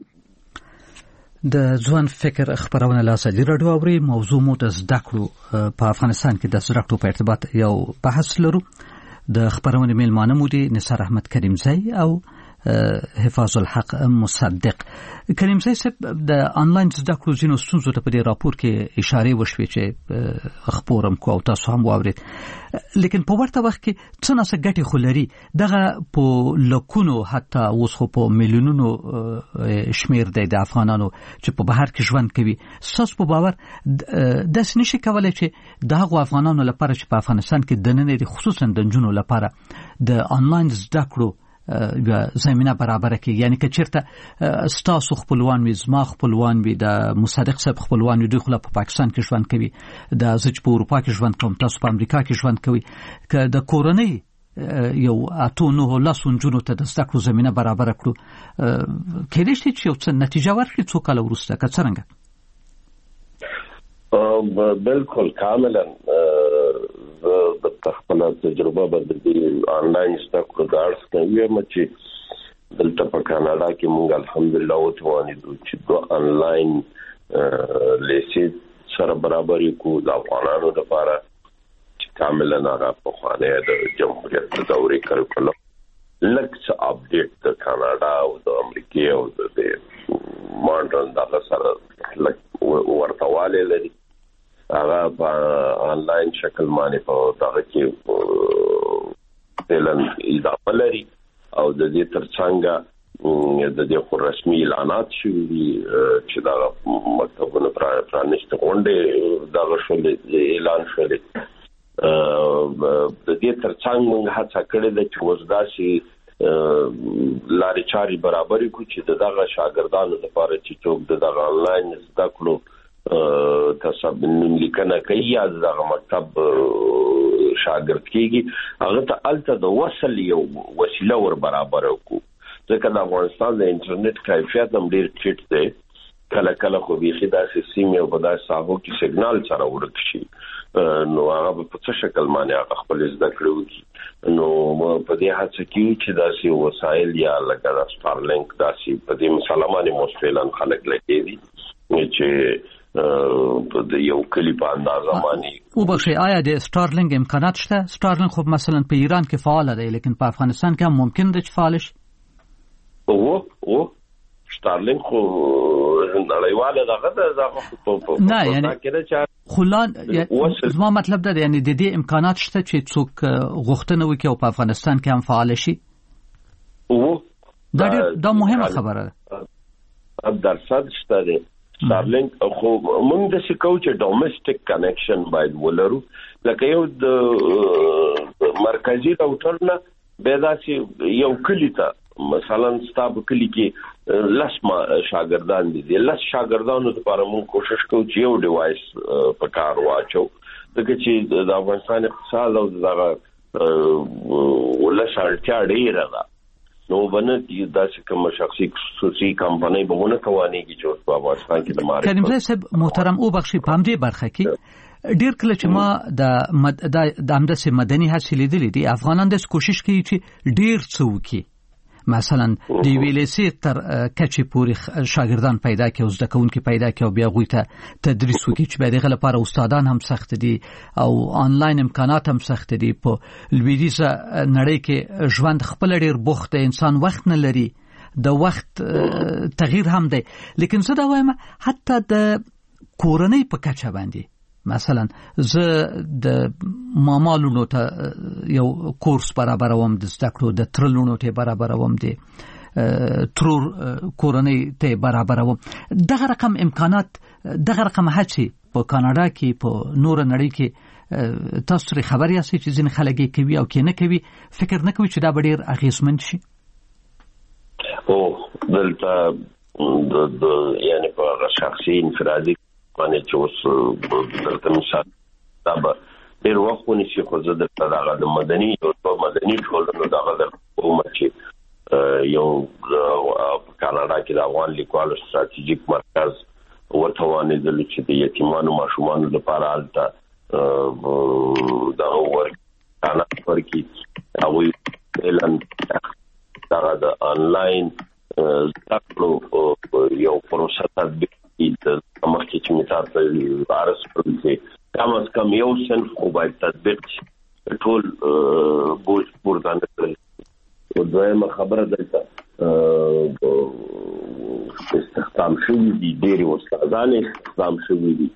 د ځوان فکر خبرونه له ازادي راډیو اوري. موضوع مو د زده کړو په افغانستان کې د زده کړو په ارتباط یو بحث لرو. د خبرونه میلمانه مو دي نثار احمد کریمزی او حفاظ الحق مصدق. کریمزی صاحب د آنلاین زده کړو ځینو ستونزو ته په دې راپور کې اشاره وشوې چې خبرم کو او تاسو هم واورید، لیکن په ورته وخت کې څه ناڅه ګټې خو لري. دغه په لکونو حتی اوس خو په میلیونونو شمیر دی د افغانانو چې په بهر کې ژوند کوي. ستاسو په باور داسې نشي کولی چې د هغو افغانانو لپاره چې په افغانستان کې دننه دي خصوصا د نجونو لپاره د آنلاین زده کړو زمینه برابر کړي؟ یعنی که چیرته ستاسو خپلوان وي، زما خپلوان وي، د مصدق صاحب خپلوان وي، دوی خو په پاکستان کې ژوند کوي، د زه چې په اروپا کې ژوند کوم، تاسو په امریکا کې ژوند کوي، که د کورنۍ یو اتو نهو لسو نجونو ته د زده کړو زمینه برابر کړو، کېدای شي چې یو څه نتیجه ورکړي څو کاله وروسته؟ که څرنګه؟ بالکل کاملا د خپل تجربه باندې آنلاین زده کړو د اړخ نه ویم چې دلته په کاناډا کې موږ الحمدلله وتوانیدو چې دوه آنلاین لیسې سره برابر کو د افغانانو لپاره چې کاملا هغه په خوانه د جمهوریت د دورې کریکولم لکه اپډیټ د کاناډا او د امریکا او د ماډرن دغه سره ورتواله لري. هغه په آنلاین شکل باندې په دغه کې فعلا اضافه لري او د دې ترڅنګ د دې خو رسمي اعلانات شوي دي چې دا مکتبونه پرانیسته غونډې دغه شولې اعلان شولې. د دې ترڅنګ موږ هڅه کړې ده چې اوس داسې لارې چارې برابرې کړو چې دغه شاګردانو لپاره چې څوک د دغه آنلاین زده کړو تصب لیکنه کوي یا دغه مکتب شاګرد کیږي، هغه ته الته د وصل یو وسیله ور برابر وکړو. ځکه د افغانستان د انټرنیټ کیفیت هم ډیر ټیټ دی، کله کله خو بیخي داسې سیمې او په داسې ساحو کې سیګنال سره ورک شي، نو هغه په څه شکل باندې هغه خپل زده کړو کی. نو په دې هڅه کې چې داسې وسایل یا لکه د سټارلینک داسې په دې مسلمانې مستفیدان خلک لګي دي چې د یو کلی په اندازه باندې او بخښي. آیا د سټارلینګ امکانات شته؟ سټارلینګ خو مثلا په ایران کې فعال دی، لیکن په افغانستان کې هم ممکن دی چې فعال شي. او او سټارلینګ خو نړیواله دغه دغه نه یعنی خلان زما مطلب ده یعنی د دې امکانات شته چې څوک غوښتنه وکړي او په افغانستان کې هم فعال شي. او دا دا مهمه خبره ده. اب درصد شته سټارلینک خو موږ د سکو چې ډومېسټک کنیکشن باید ولرو لکه یو د مرکزی راوټر نه به دا چې یو کلی ته مثلا ستاب کلی کې لس شاګردان دي لس شاګردانو لپاره موږ کوشش کوو چې یو ډیوایس په کار واچو دغه چې د افغانستان اقتصاد او دغه ولس اړتیا ډیره ده نو باندې دا چې کوم شخصي خصوصي کمپنۍ به ونه توانېږي چې په افغانستان کې د مارکیټ کریم صاحب محترم او بخشي په همدې برخه کې ډیر کله چې ما د د امدسه مدني حاصل لیدلې دي افغانان د کوشش کوي چې ډیر څه وکړي مثلا د ویلسي تر کچې پوری شاګردان پیدا کړي او زده کوونکي پیدا کړي او بیا غوي ته تدریس وکړي چې به دغه لپاره استادان هم سخت دي او آنلاین امکانات هم سخت دي په لویدیزه نړۍ کې ژوند خپل ډیر بوخت انسان وخت نه لري د وخت تغییر هم دی لیکن زه دا وایم حتی د کورنۍ په کچه باندې مثلا زه د مامالونو ته یو کورس برابروم د زده کړو د ترلونو ته برابروم د ترور کورنۍ ته برابروم دغه رقم امکانات دغه رقم هڅې په کاناډا کې په نور نړۍ کې تاسو لري خبري اسي چې ځین خلک کوي او کې نه کوي فکر نه کوي چې دا ډیر اغیزمن شي او دلته د یعنی په شخصي انفرادي باندې چې اوس دلته مثال دا به ډېر وخت ونیسي خو زه دلته دغه د مدني او مدني ټولنو دغه د حکومت چې یو په کاناډا کې د افغان لیکوالو ستراتیژیک مرکز ورته وانېدل چې د یتیمانو ماشومانو لپاره هلته دغه ورکړه ورکړي هغوی اعلان دغه د آنلاین زده کړو یو پروسه تطبیق د مخکې چې مثال ته عرض کړم چې کم از کم یو صنف خو باید تطبیق شي ټول بوج پورته نه کړي او دویمه خبره دلته استخدام شوي دي ډېرې استادان استخدام شوي دي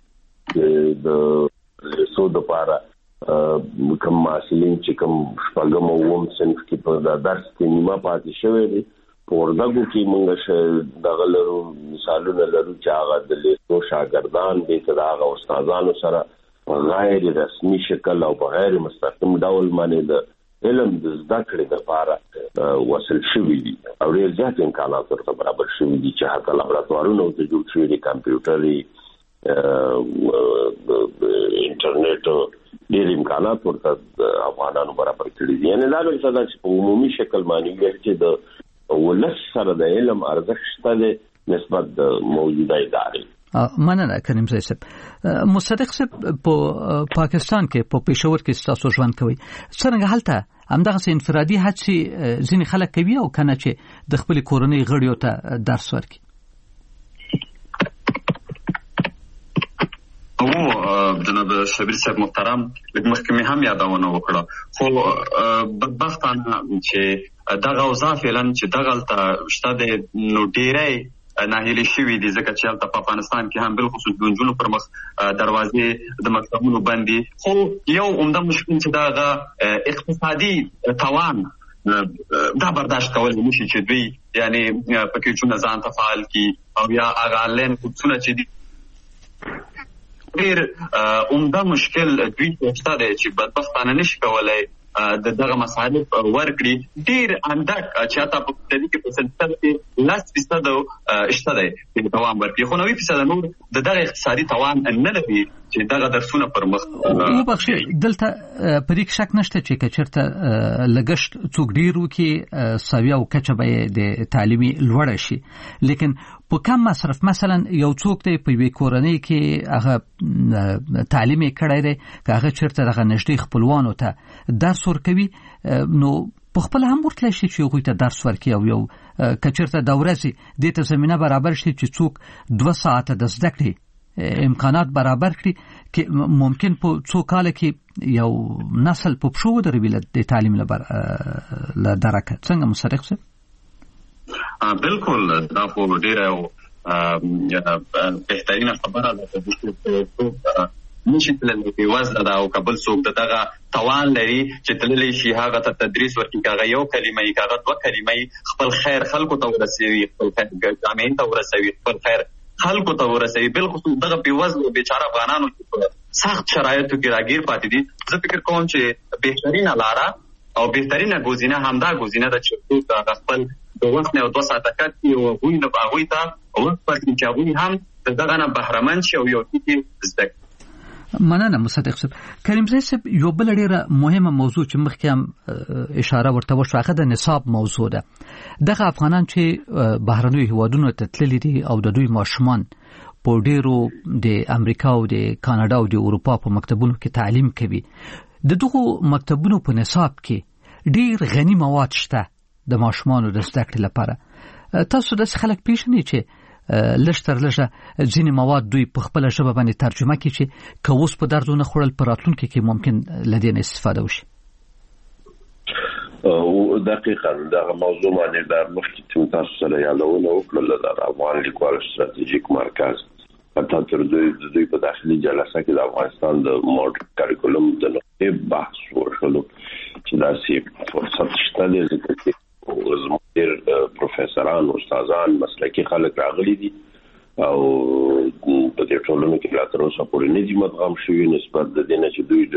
د لیسو دپاره کوم محصلین چې کوم شپږم او اووم صنف کې په درس کې نیمه پاتې شوی دی په وردګو کې موږ دغه لرو مثالونه لرو چې هغه د لیسو شاګردان دي چې د هغه استادانو سره په غیر رسمي شکل او په غیر مستقیم ډول باندې د علم د زده کړې لپاره وصل شوي دي او ډېر زیات امکانات ورته برابر شوي دي چې حتی لابراتوارونه ورته جوړ شوي دي کمپیوټري انټرنیټ ډېر امکانات ورته افغانانو برابر کړي دي یعنې دا ډول څه ده چې په عمومي شکل باندې ویل چې د ولس سره د علم ارزښت شته نسبت د موجوده ادارې مننه کریم صاحب مصدق صاحب په پاکستان کې په پېښور کې تاسو ژوند کوي څنګه هلته همدغه انفرادي هڅې ځینې خلک کوي او کنه چې د خپل کورنۍ غړیو ته درس ورکړي او جناب شبیر صاحب محترم مخکې هم یادونه وکړه خو بدبختانه چې دغه اوضاع فعلا چې دغه ته شته د نو ډیرې ناهیلي شوي دي ځکه چې هلته په افغانستان کې هم بالخصوص د نجونو پر مخ دروازې د مکتبونو بندي خو یو عمده مشکل چې دغه اقتصادي توان دا برداشت کول نشي چې دوی یعنی پکې چونه ځان ته فعال کی او یا هغه آنلاین کورسونه چې دي ډېر عمده مشکل دوی شته دی چې بدبختانه نشي کولای د دغه مصارف ورکړي ډېر اندک چې حتی په ابتدایي کې په سلسله کې لس فیصده شته دی چې دوام ورکړي خو نوي فیصده نور د دغه اقتصادي توان نه لري چې دغه درسونه پر مخ وبخښي دلته په دې شک نشته چې کچرته لګښت څوک ډیر وکي سویا او کچه به د تعلیمي لوړ شي لیکن په کم مصرف مثلا یو څوک دی په وی کورنۍ کې هغه تعلیمي کړی دی هغه چیرته دغه نږدې خپلوانو ته درس ورکوي نو په خپل هم ورتلی شي چې هغوی ته درس ورکړي او یو کچرته د ورځې دې ته زمینه برابر شي چې څوک دوه ساعته د زده کړې امکانات برابر کړي کې ممکن په څو کال کې یو نسل په پښو ودروي د تعلیم لپاره لدرکه څنګه مصدق صاحب بالکل دا خو ډیره بهترینه خبره ده چې نشي تللی په وزن دا او قبل څوک دغه توان لري چې تللی شي هغه ته تدریس ورکړي هغه یو کلمه یې هغه دوه کلمې خپل خیر خلکو ته ورسوي خپل خیر جامعین ته ورسوي خپل خیر خلکو ته ورسوي، بالخصوص دغه بېوزلو بیچاره افغانانو چې سخت شرایطو کې راګیر پاتې دي. زه فکر کوم چې بهترینه لاره او بهترینه ګزینه همدا ګزینه ده چې څوک د خپل د وخت نه یو دوه ساعته کټ کړي او هغوی نه هغوی ته وخت ورکړي چې هغوی هم د دغه نه بهرمند شي او یو څه زده کړي. مننه مصدق صاحب. کریمزی صاحب یو بل ډیره مهمه موضوع چې مخکې هم اشاره ورته وشوه هغه د نصاب موضوع ده. دغه افغانان چې بهرنیو هیوادونو ته تللي دي او د دوی ماشومان په ډیرو د امریکا او د کاناډا او د اروپا په مکتبونو کې تعلیم کوي، د دغو مکتبونو په نصاب کې ډیر غني مواد شته د ماشومانو د زده کړې لپاره. تاسو داسې خلک پیژنئ چې لږ تر لږه ځینې مواد دوی په خپله ژبه باندې ترجمه کړي چې که اوس په درد ونه خوړل په راتلونکي کې ممکن له دې نه استفاده وشي؟ دقیقاً دغه موضوع باندې د مخکې چې تاسو سره یادونه وکړله د افغان لیکوالو ستراتیژیک مرکز حتی تر دوی د دوی په داخلي جلسه کې د افغانستان د موډرن کریکولم د نقطې بحث وشولو چې داسې فرصت شته دی ځکه چې زموږ پروفیسوران استادان مسلکي خلک راغلي دي او په دې ټولنه کې لا تر اوسه پورې نه دي مدغم شوي نسبت د دې نه چې دوی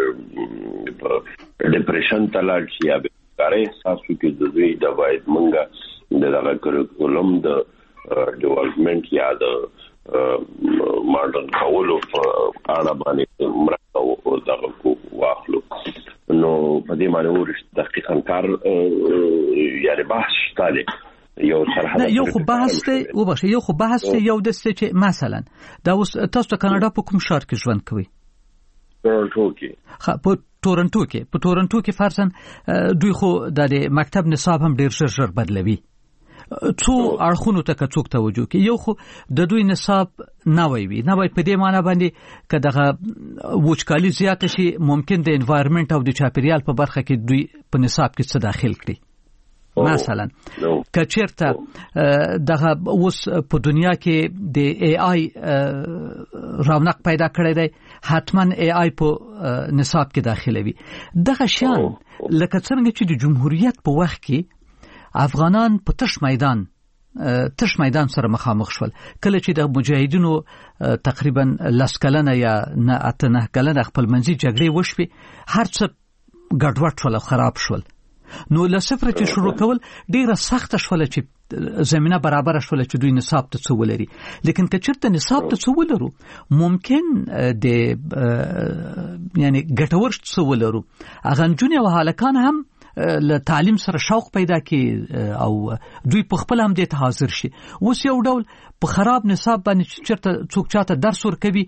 د ډیپریشن ته لاړ شي یا بېکارۍ احساس وکړي. د دوی د باید موږ د دغه کریکولم د ډیولپمنټ یا د ماډرن کولو په اړه باندې مرسته دغه واخلو. نو په دې معنی ورشته دقیقاً کار یعنی بحث شته دی. یو سرحد یو خو بحث دی وبخښه یو خو بحث دی یو دسته چې مثلا دا اوس تاسو د کاناډا په کوم ښار کې ژوند کوئ؟ تورنټو کې. ها په تورنټو کې په تورنټو کې فرضاً دوی خو د مکتب نصاب هم ډیر ژر ژر بدلوي. څو اړخونو ته که څوک توجه کوي، یو خو د دوی نصاب نوی وي، نوی په دې معنی باندې که دغه وچکالي زیاته شي ممکن د انوایرمنټ او د چاپیریال په برخه کې دوی په نصاب کې څه داخل کړي. مثلا که چیرته دغه اوس په دنیا کې د ای آی رونق پیدا کړی دی حتما ای آی په نصاب کې داخلوي. دغه شان لکه څنګه چې د جمهوریت په وخت کې افغانان په تش میدان تش میدان سره مخامخ شول، کله چې د مجاهدینو تقریبا لس کلنه یا نه اته نه کلنه خپل منځي جګړې وشوي، هر څه ګډوډ شول او خراب شول. نو له صفر چې شروع کول ډیره سخته شول چې زمينه برابر شول چې دوی نصاب ته څه ولري. لیکن که چېرته نصاب ته څه ولرو ممکن د یعنی ګټور څه ولرو، هغه نجونې او هلکان هم له تعلیم سره شوق پیدا کړي او دوی په خپل هم دې ته حاضر شي. اوس یو ډول په خراب نصاب باندې چېرته څوک چاته درس ورکوي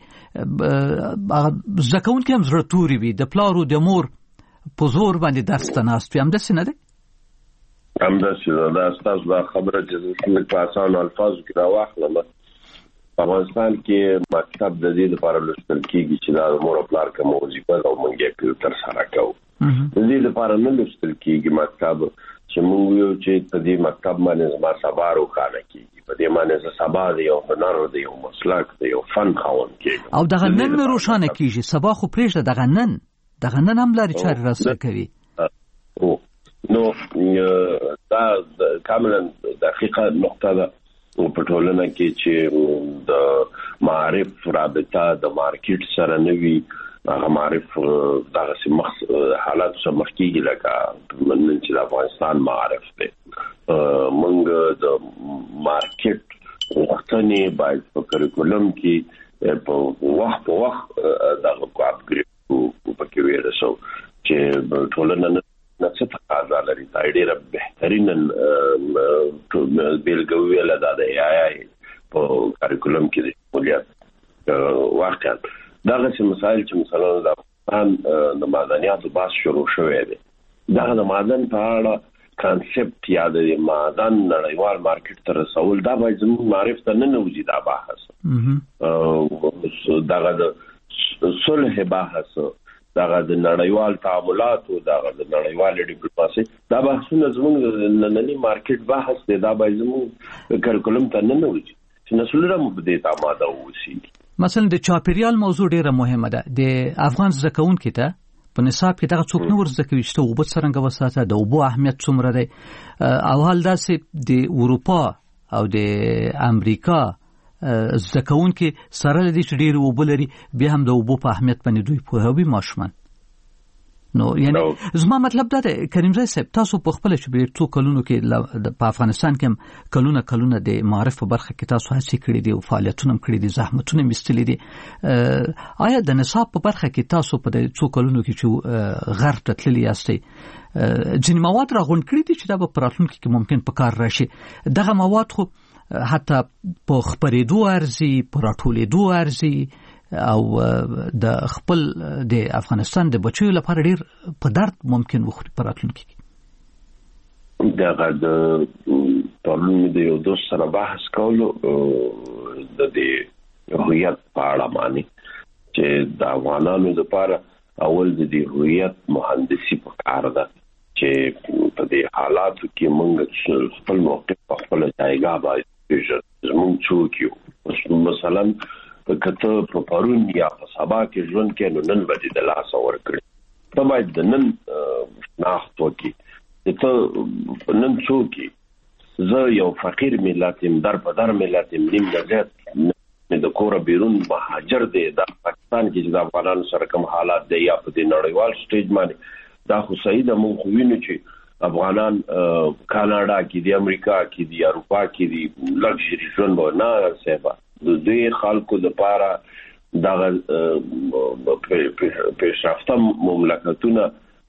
زده کوونکي هم زړه توري وي، د پلار او د مور په زور باندې درس ته ناست وي. همداسې نه دی؟ همداسې ده. دا ستاسو دا خبره چې زه په اسانو الفاظو کې راواخلم، په افغانستان کې مکتب د دې لپاره لوستل کېږي چې دا د مور او پلار کومه وظیفه ده او موږ یې ترسره کوو. د دې لپاره نه لوستل کېږي مکتب چې موږ ویو چې په دې مکتب باندې زما سبا روښانه کېږي، په دې باندې زه سبا د یو هنر د یو مسلک د یو فن خاوند کېږم او دغه نن مې روښانه کېږي. سبا خو پرېږده، دغه نن دغه نن هم لارې چارې راسره کوي. نو دا کاملا دقیقه نقطه ده په ټولنه کې چې د معرف رابطه د مارکیټ سره نه وي، هغه معرف دغه سمخ حالات سره مخ کېږي لکه نن چې د افغانستان معرف دی. موږ د مارکیټ غوښتنې باید په کریکولم کې په وخت په وخت دغه کو اپګریډ پکې ورسو چې ټولنه نه څه تقاضا لري. دا ډېره بهترین بیلګه ویله ده د ای آی په کریکولم کې د شمولیت. واقعا دغه مسایل چې مثلا د افغانستان د معدنیاتو بحث شروع شوی دی، دغه د معدن په اړه کانسپټ یا د معدن نړیوال مارکیټ ته رسول دا باید زموږ معرف ته نه نوځي. دا بحث دغه د صلح بحث، دغه د نړیوال تعاملات او دغه د نړیوال ډیپلوماسي، دا بحثونه زموږ د نننی مارکیټ بحث دی. دا باید زموږ کریکولم ته نه نوځي چې نسلونه مو په دې ته آماده واوسي. مثلا د چاپیریال موضوع ډیره مهمه ده. د افغان زده کوونکي ته په نصاب کې دغه څوک نه ورزده کوي چې اوبه څرنګه وساته، د اوبو اهمیت څومره دی. او حال داسې د اروپا او د امریکا زده کوونکي سره لدی چې ډېر اوبه لري بیا هم د اوبو په اهمیت باندې دوی پوهوي ماشومان. نو یعنی زما مطلب دا دی کریمزی صاحب تاسو په خپل چې ډېر څو کلونو کې په افغانستان کې کلونه کلونه د معرف په برخه کې تاسو هڅې کړې دي او فعالیتونه هم کړې دي زحمتونه هم ایستلي دي. آیا د نصاب په برخه کې تاسو په څو کلونو کې چې غرب ته تللي یاستئ ځینې مواد راغونډ کړي دي چې دا به په راتلونکي کې ممکن په کار راشي؟ دغه مواد خو حتی په خپرېدو ارزي په راټولېدو ارزي او د خپل د افغانستان د بچیو لپاره ډېر په درد ممکن وخوري په راتلونکي کې. دغه د پرون د یو دوست سره بحث کولو د دې هویت په اړه باندې چې د افغانانو لپاره اول د دې هویت مهندسي په کار ده چې په دې حالاتو کې موږ خپل موقف په خپل ځایګاه باندې زموږ څوک یو. مثلا کته په پرون یا په سبا کې ژوند کې نو نن باندې د لاس اور کړی ته باید د نن شناخت وکړي ته نن څوک زه یو فقیر ملت يم در په در ملت يم نیم دغه د کور بیرون مهاجر دی د پاکستان کې د افغانانو سره کوم حالات دی یا په دې نړیوال سټیج باندې دا خو صحیح ده مونږ خو وینو چې افغانان کاناډا کې دی امریکا کې دی اروپا کې دی لګژري ژوند نه سیبا د دې خلکو د پاره دغه پیشرفته مملکتونه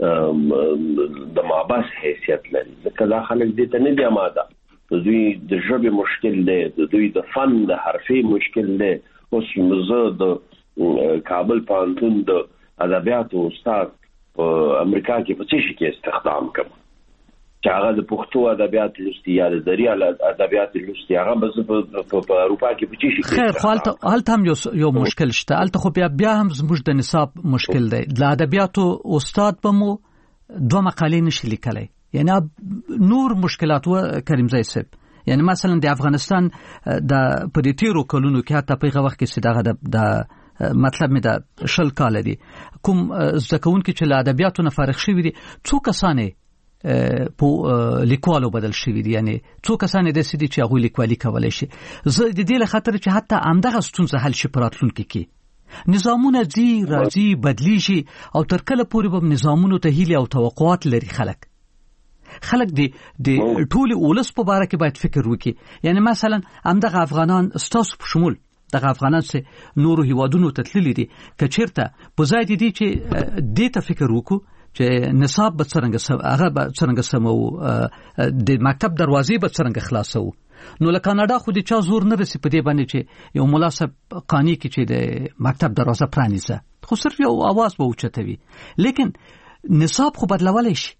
د مابس حیثیت لري ځکه دا خلک دې ته نه دی آماده. د دوی د ژبې مشکل دی د دوی د فن د حرفي مشکل دی. اوس زه د کابل پوهنتون د ادبیاتو استاد په امریکا کې په څه کې استخدام کوم چې هغه د پښتو ادبیات لوستي یا د دري ادبیات لوستي هغه بس په اروپا کې په څه کې خیر خو هلته هم یو یو مشکل شته. هلته خو بیا بیا هم زموږ د نصاب مشکل دی. د ادبیاتو استاد به مو دوه مقالې نشي لیکلی یعنی نور مشکلات و کریمزی صاحب. یعنی مثلا د افغانستان د په دې تیرو کلونو کې حتی په هغه وخت کې دغه د مطلب مې د شل کال دي کوم زده کوونکي چې له ادبیاتو نه فارغ شوي دي څو کسانې په لیکوالو بدل شوي دي یعنی څو کسانې داسې دي چې هغوی لیکوالي کولی شي. زه د دې له خاطر چې حتی همدغه ستونزه حل شي په راتلونکي کې نظامونه ځي راځي بدلیږي او تر کله پورې به نظامونو ته هیلې او توقعات لري. خلک خلک د د ټول ولس په باره کې باید فکر وکړي. یعنی مثلا همدغه افغانان ستاسو په شمول دغه افغانان چې نورو هیوادونو ته تللي دي که چېرته په ځای دي چې دې ته فکر وکړو چې نصاب به څرنګه هغه به څرنګه سمو د مکتب دروازې به څرنګه خلاصو نو له کاناډا خو د چا زور نه رسي په دې باندې چې یو مناسب قانون کې چې د مکتب دروازه پرانیزه خو صرف یو आवाज به اوچتوي لیکن نصاب خو بدلولی شي.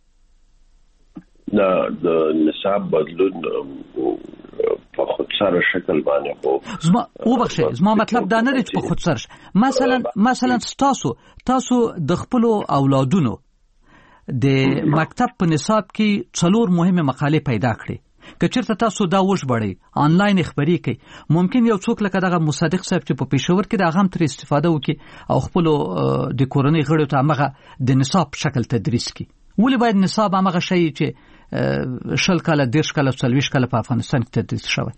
دا د نصاب بدلون په خودسره شکل باندې خو زما وبخښه زما مطلب دا نه دی چې په خودسره مثلا مثلا تاسو تاسو د خپل اولادونو د مکتب په نصاب کې څلور مهمه مقالې پیدا کړې که چېرته تاسو دا وژبړئ آنلاین خبري کوي ممکن یو څوک لکه دغه مصدق صاحب چې په پېښور کې د هغه هم ترې استفاده وکړي او خپل د کورنۍ غړو ته هغه د نصاب شکل تدریس کړي. ولې باید نصاب هغه شی چې شل کاله دیرش کاله څلوېښت کاله په افغانستان کې تدریس شوی؟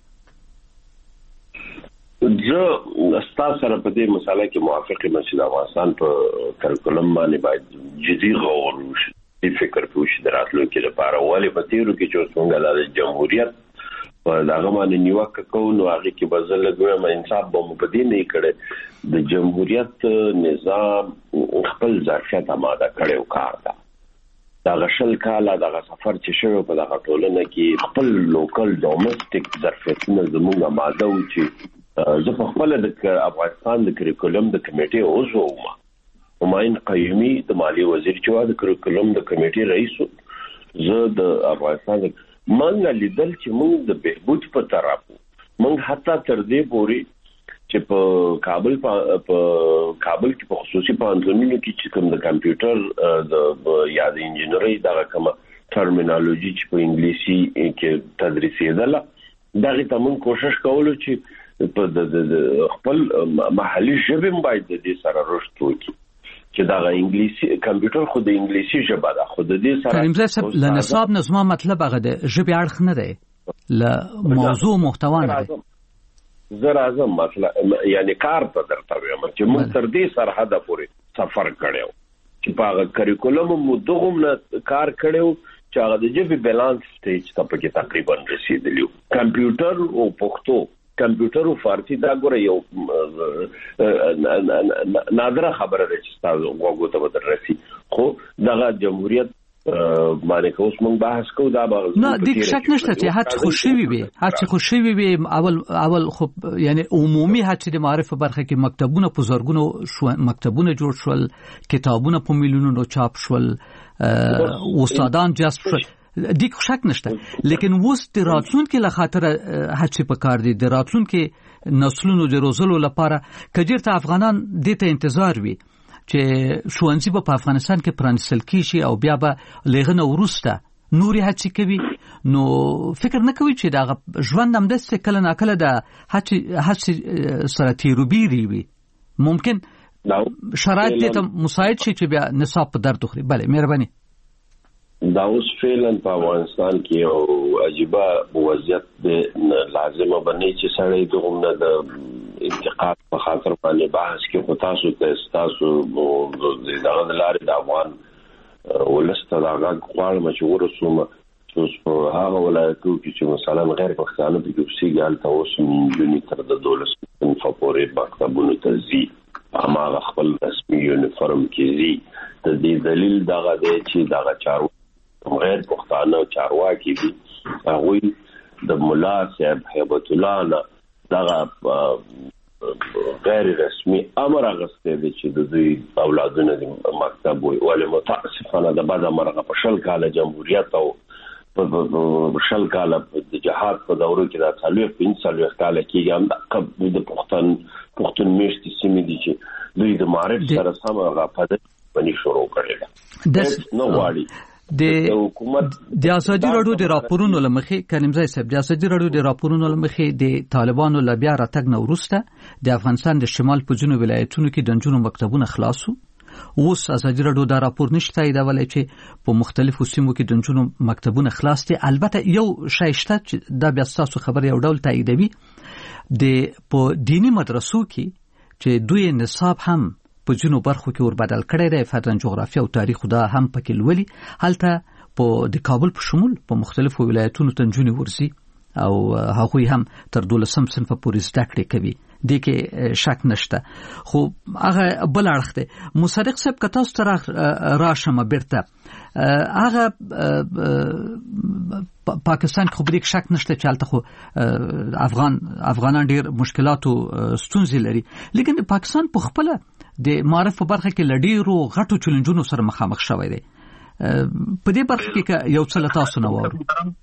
زه ستاسو سره په دې مسله کې موافق یم چې د افغانستان په کریکولم باندې باید جدي غور وشي فکر وشي د راتلونکي لپاره. ولې په تیرو کې چې څنګه د جمهوریت په دغه باندې نیوکه کوو نو هغه کې به زه لږ انصاف به مو په دې نه کړی د جمهوریت نظام خپل ظرفیت آماده کړی کار ده. دغه شل کاله دغه سفر چې شوی په دغه ټولنه کې خپل لوکل ډومېسټک ظرفیتونه زموږ آماده و چې زه په خپل د افغانستان د کریکولم د کمیټې عضو وم. همایون قیومي د مالی وزیر چې د کریکولم د کمیټې رئیس و. زه د افغانستان موږ لیدل چې موږ د بهبود په طرف موږ حتی تر دې پورې چې په کابل په کابل کې په خصوصي پوهنتونونو کې چې کوم د کمپیوټر د یا د انجینرۍ دغه کومه ټرمینالوژي چې په انګلیسي کې تدریسېدله دغه ته موږ کوشش کولو چې په د خپل محلي ژبې باید د دې سره رشد وکړي چې دغه انګلیسي کمپیوټر خو د انګلیسي ژبه ده خو د دې سره کریمزی صاحب له نصاب نه زما مطلب هغه د ژبې اړخ نه دی له موضوع محتوا نه دی. زه راځم مثلا یعنی کار ته درته وایم چې موږ تر دې سرحده پورې سفر کړو چې په هغه کریکولم مو دغه نه کار کړو چې هغه د جبې بیلانس سټیج ته پکې تقریبا رسیدلی کمپیوټر او پښتو کمپیوټر او فارسی دا ګوره یو نادره خبره ده چې تاسو وګورئ ته ودرسي خو دغه جمهوریت باندې کوم موږ بحث کوو دا به نه د شک نشته چې هڅه خوشوي وي هڅه خوشوي وي اول اول خو یعنی عمومي هڅه د معرف برخه کې مکتبونه په زورګونو شو مکتبونه جوړ شول کتابونه په میلیونونو چاپ شول استادان جذب شول د شک نشته لیکن وس د راتلونکو لخاطر هڅه پکار دي د راتلونکو نسلونو د روزلو لپاره کجرته افغانان دته انتظار وي چې شوانزي په افغانستان کې پرانستل کیږي او بیا به لغنه ورسته نوري هڅه کوي نو فکر نه کوي چې دا ژوند هم د کله نه کله د هڅه هڅه سره تیروبيري وي ممکن شرایط ته مساعد شي چې بیا نصاب په درد خوري بله مهرباني دا اوس فعلاً په افغانستان کې یو عجیبه وضعیت د لازمه بنې چې سړی دغه د انتقاد په خاطر باندې بحث کې خو تاسو ته تاسو د دغه لارې د افغان ولسته دغه غواړم چې ورسوم چې په هغه ولایتو کې چې مثلا غیر پښتانه په کې سیګ الته اوس یونی تر د دولس په پورې مکتبونو ته ځي اما خپل رسمي یونیفورم کې ځي د دې دلیل دغه دی چې دغه چارو غیر پښتانه چارواکي دي هغه د مولا صاحب هیبت الله نه دغه غیر رسمي امر غسته دي چې د دوی اولادونه د مکتب وي ولې متاسفانه د بعد مرغه په شل کاله جمهوریت او په شل کاله د جهاد په دوره کې د څلور پنځه کاله کې هم د پښتون پښتون میشتي سیمې دي چې دوی د معرفت سره سم غاپد بني شروع کړل د نو واړي د حکومت د ازادي راډیو د راپورونو لمخې کریمزای صاحب د ازادي راډیو د راپورونو لمخې د طالبانو لبیا راتګ نو وروسته د افغانستان د شمال په جنوب ولایتونو کې د جنونو مکتبونه خلاصو اوس ازادي راډیو دا راپور نشته دا ولې چې په مختلفو سیمو کې د جنونو مکتبونه خلاص دي البته یو شایسته چې دا بیا تاسو خبر یو ډول تاییدوي د په دینی مدرسو کې چې دوی نصاب هم په جنو برخو کې ور بدل کړی دی فرضاً جغرافیا او تاریخ دا هم پکې لولي هلته په د کابل په شمول په مختلفو ولایتونو تنجونی ورسي او هغوی هم تر دولسم صنف پورې زده کړې کوي د کې شک نشته خو هغه بل اړخ دی مصدق صاحب که تاسو ته راشم بیرته هغه پاکستان خو بریک شک نشته چې هلته خو افغان افغانان ډیر مشکلات او ستونزې لري لیکن پاکستان په خپل د معرف په برخه کې لډیرو غټو چیلنجونو سره مخامخ شوی دی په دې برخه کې یو څه تاسو نه وره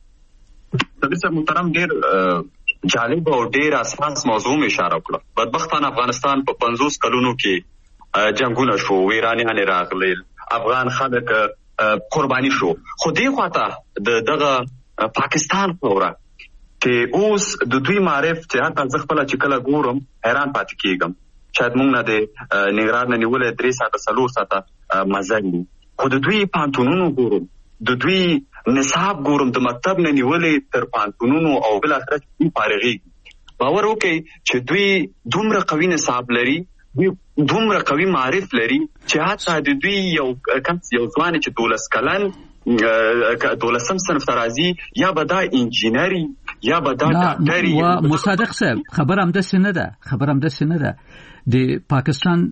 تاسو محترم ډیر جالب او ډیر اساس موضوع اشاره وکړه بدبختانه افغانستان په پنځوس کلونو کې جنگونه شو ویرانیان راغلي افغان خلک قرباني شو خو دې خواته د دغه پاکستان پورا چې اوس د دوی معرف چې حتی ځ خپل چې کله ګورم حیران پاتې کیږم شاید موږ نه د نګران نه نیولې درې ساعته څلور ساعته مزل خو د دوی پانتونونو ګورم د دوی نصاب ګورم د مکتب نه نیولې تر پانتونونو او بل اخر چې فارغي باور وکړي چې دوی دومره قوي نصاب لري دومره قوي معرف لري چې حتی د دوی یو کم یو ځوان چې دولس کلن دولسم صنف ترازی یا بدا انجینری یا بدا ډاکټري و مصدق صاحب خبر هم د سینه ده خبر هم د سینه ده د پاکستان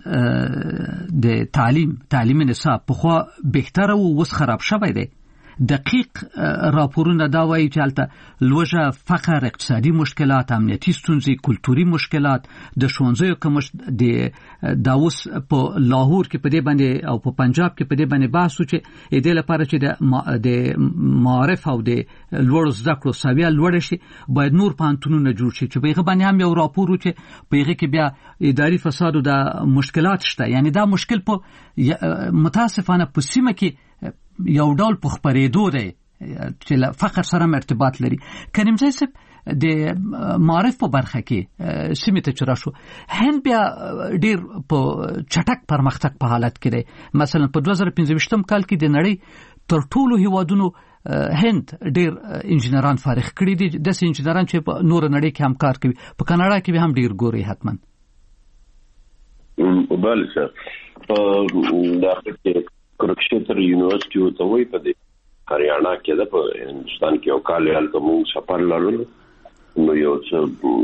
د تعلیم تعلیم نصاب په خو بهتره او وس خراب شوی دی دقیق راپورونه دا وایي چې البته لوجه فقر اقتصادي مشکلات امنیتي ستونزې کلتوري مشکلات د ښوونځیو کمښت د داوس په لاهور کې په دې باندې او په پنجاب کې په دې باندې بحث وکړي د دې لپاره چې د معارف او د لوړ زده کړو سویه لوړ شي باید نور پانتونونه جوړ شي چې په هغه باندې هم یو راپور وکړي په هغه کې بیا اداري فساد او د مشکلات شته یعنی دا مشکل په متاسفانه په سیمه کې یو ډول په خبرېدو دی چې فقر سره ارتباط لري کریمزای صاحب د معرف په برخه کې سیمه ته چر شو هند بیا ډیر په چټک پرمختګ په حالت کې دی مثلا په دوه زره پنځه ویشتم کال کې د نړۍ تر ټولو هیوادونو هند ډیر انجنیران فارغ کړي دي د انجنیران چې په نور نړۍ کې هم کار کوي په کاناډا کې به هم ډیر ګوري حتما بل څه دا چې کورکشتر یونیورسيټي ته وایي په هریانا کې ده په هندستان کې او کال ته موږ سفر لرلو نو یو څه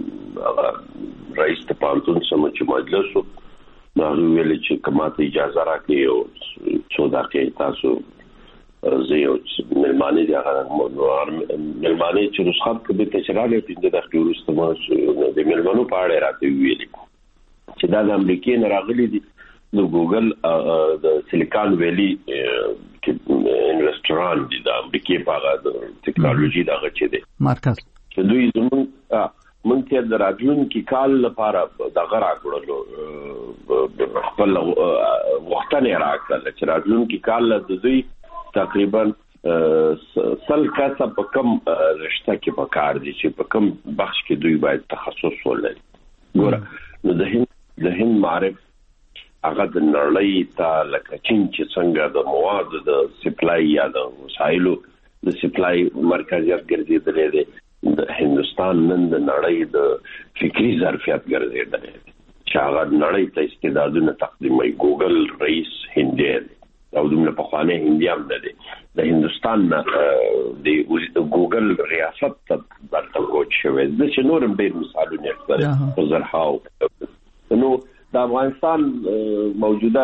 رئیس ته پانتون سم چې مجلس نو ویل چې کماته اجازه راکړي او څو دقیقې تاسو زه یو ملمانه دي هغه ملمانه چې رسخت کبه ته چراله پینځه دقیقې وروسته ما د ملمانو په اړه راته ویل چې دا د امریکای نه راغلي دي د ګوګل د سیلیکان ویلی کې انویسټران دي د امریکای په هغه د ټیکنالوژي دغه چې دي مرکز چې دوی زمون مونږ ته د راتلونکي کال لپاره دغه راکړلو خپل وختونه راکړل چې راتلونکي کال د دوی تقریبا سل کسه په کم رشته کې په کار دي چې په کم بخش کې دوی باید تخصص ولري ګوره نو د هند د هند معرف هغه د نړۍ ته لکه چین چې څنګه د مواد د سپلای یا د وسایلو د سپلای مرکزیت ګرځېدلی دی د هندستان نن د نړۍ د فکری ظرفیت ګرځېدلی دی چې هغه نړۍ ته استعدادونه تقدیموي ګوګل رئیس هندي او دومره پخوانی هندي هم نه دی د هندستان د ګوګل ریاست ته برته کوچ شوی د چې نورم ډېر مثالونه لري په زرهاو نو د افغانستان موجوده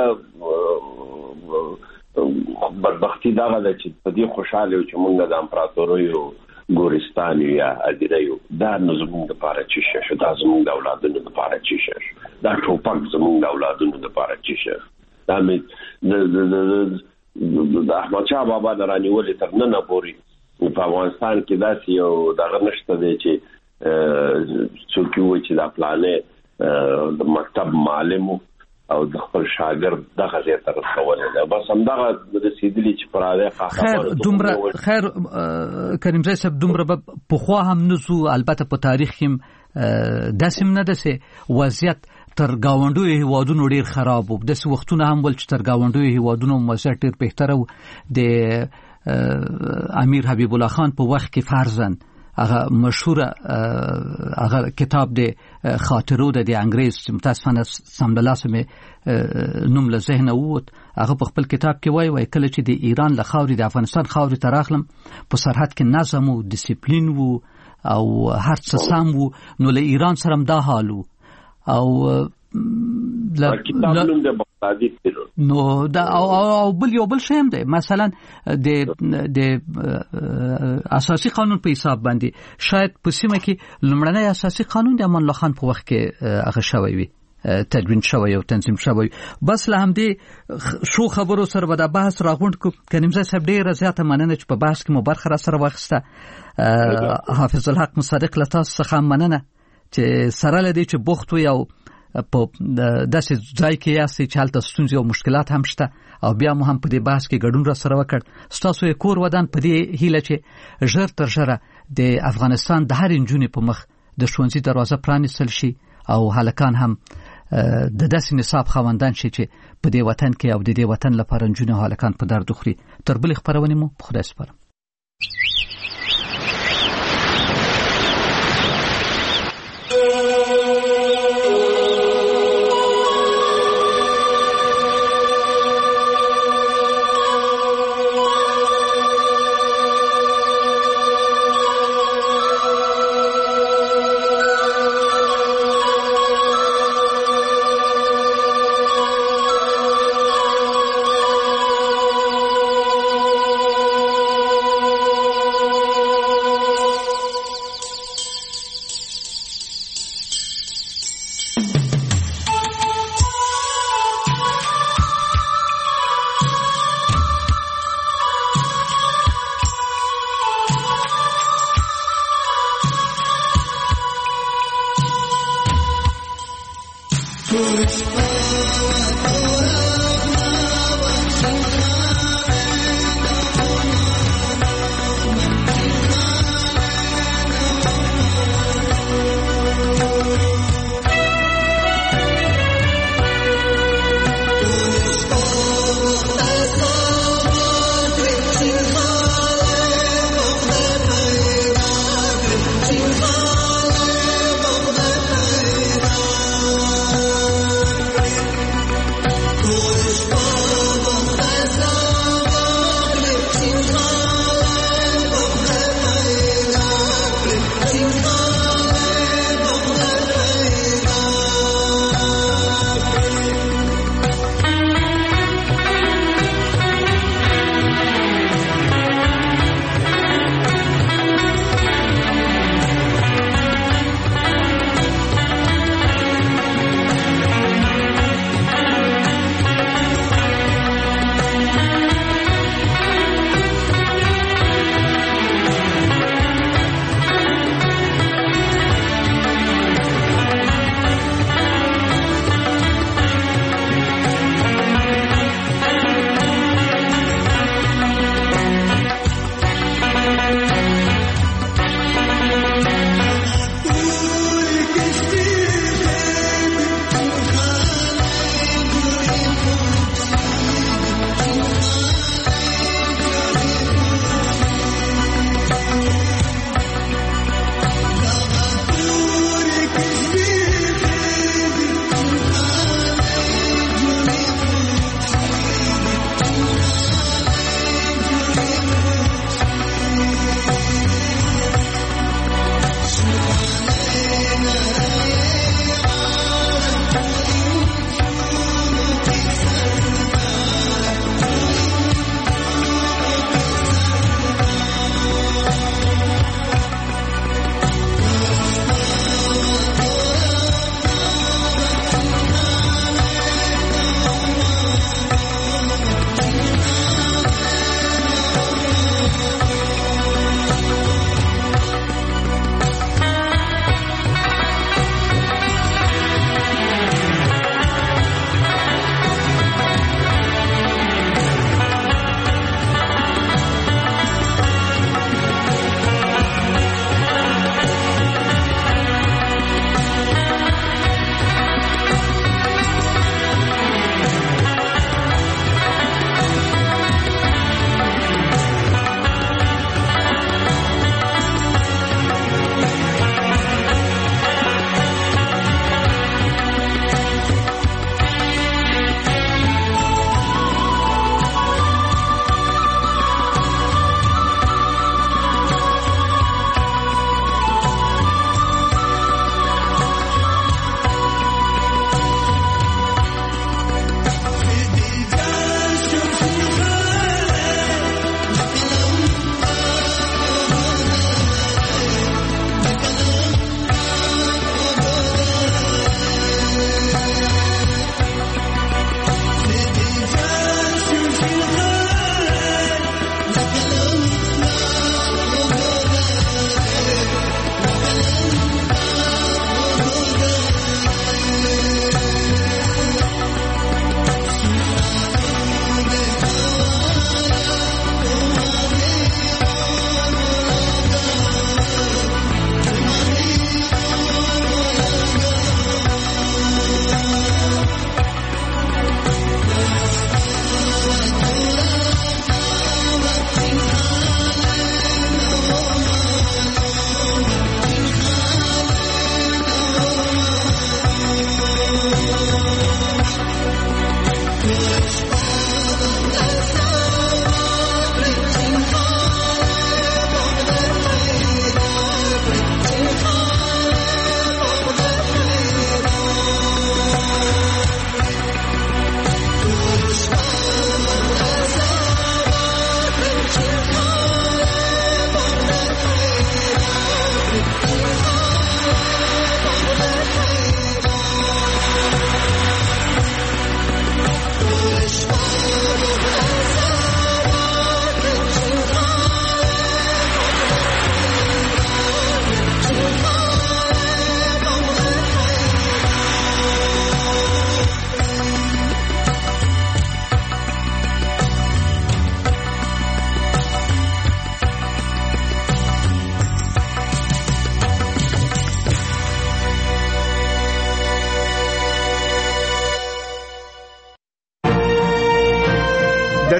بدبختی دغه د چې په دې خوشاله چې موږ د امپراتوریو ګورستان یا ادریو دا زموږ لپاره چې شې دا زموږ د اولادونو لپاره چې شې دا ټوپک زموږ د اولادونو لپاره چې شې دا مې د احمد شاه بابا درانیولې تر نن پورې په افغانستان کې داسې یو دغه نشته دی چې څوک وایي چې دا پلانې د مکتب معلم او د خپل شاګرد دغه ځای ته رسولې ده بس همدغه رسیدلی چې پر هغه خیر دومره خیر کریم زای صاحب دومره په خو هم نزو البته په تاریخ کې داسې نه ده چې وضعیت تر گاونډوي هیوادونو ډیر خراب وو د څه وختونه هم ول چې تر گاونډوي هیوادونو وضعیت ډیر بهتره وو د امیر حبیب الله خان په وخت کې فرزن هغه مشهور هغه کتاب د خاطرو د انګریز متاسفانه سمدلاسه مې نوم له ذهن ووت هغه په خپل کتاب کې وایي وایي کله چې د ایران له خاورې د افغانستان خاورې ته راغلم په سرحد کې نظم او ډیسپلین وو او هر څه سم وو نو له ایران سره هم دا حال وو او نو دا او بل یو بل شیم دی مثلا د د اساسي قانون په حساب باندې شاید په سیمه کې لمړنی اساسي قانون د امان الله خان په وخت کې هغه شوی وي تدوین شوی او تنظیم شوی بس له همدې شو خبرو سره به د بحث راغونډ کو کنیم زه سب ډیره زیاته مننه چې په بحث کې مو برخه را سره واخسته حافظ الحق مصدق له تاسو څخه مننه چې سره لدی چې بوخت وي او په داسې ځای کې یاستئ چې هلته ستونزې او مشکلات هم شته او بیا مو هم په دې بحث کې ګډون را سره وکړ ستاسو یې کور ودان په دې هیله چې ژر تر ژره د افغانستان د هر نجونې په مخ د ښوونځي دروازه پرانیستل شي او هلکان هم د داسې نصاب خاوندان شي چې په دې وطن کې او د دې وطن لپاره نجونې او هلکان په درد وخوري تر بلې خپرونې مو په خدای سپارم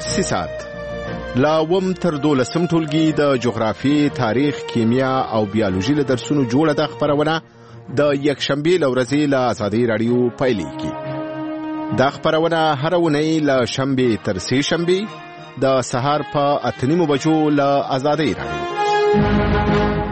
درسي سات لا وم تر دولسم ټولګي د جغرافي، تاریخ، کیمیا او بیولوژي له درسونو جوړه ده خبرونه د یکشنبه لورځي له آزادۍ رادیو پیلېږي. دا خبرونه هر اونۍ له شنبه تر سه شنبه د سهار په اته نیمو بجو له آزادۍ رادیو.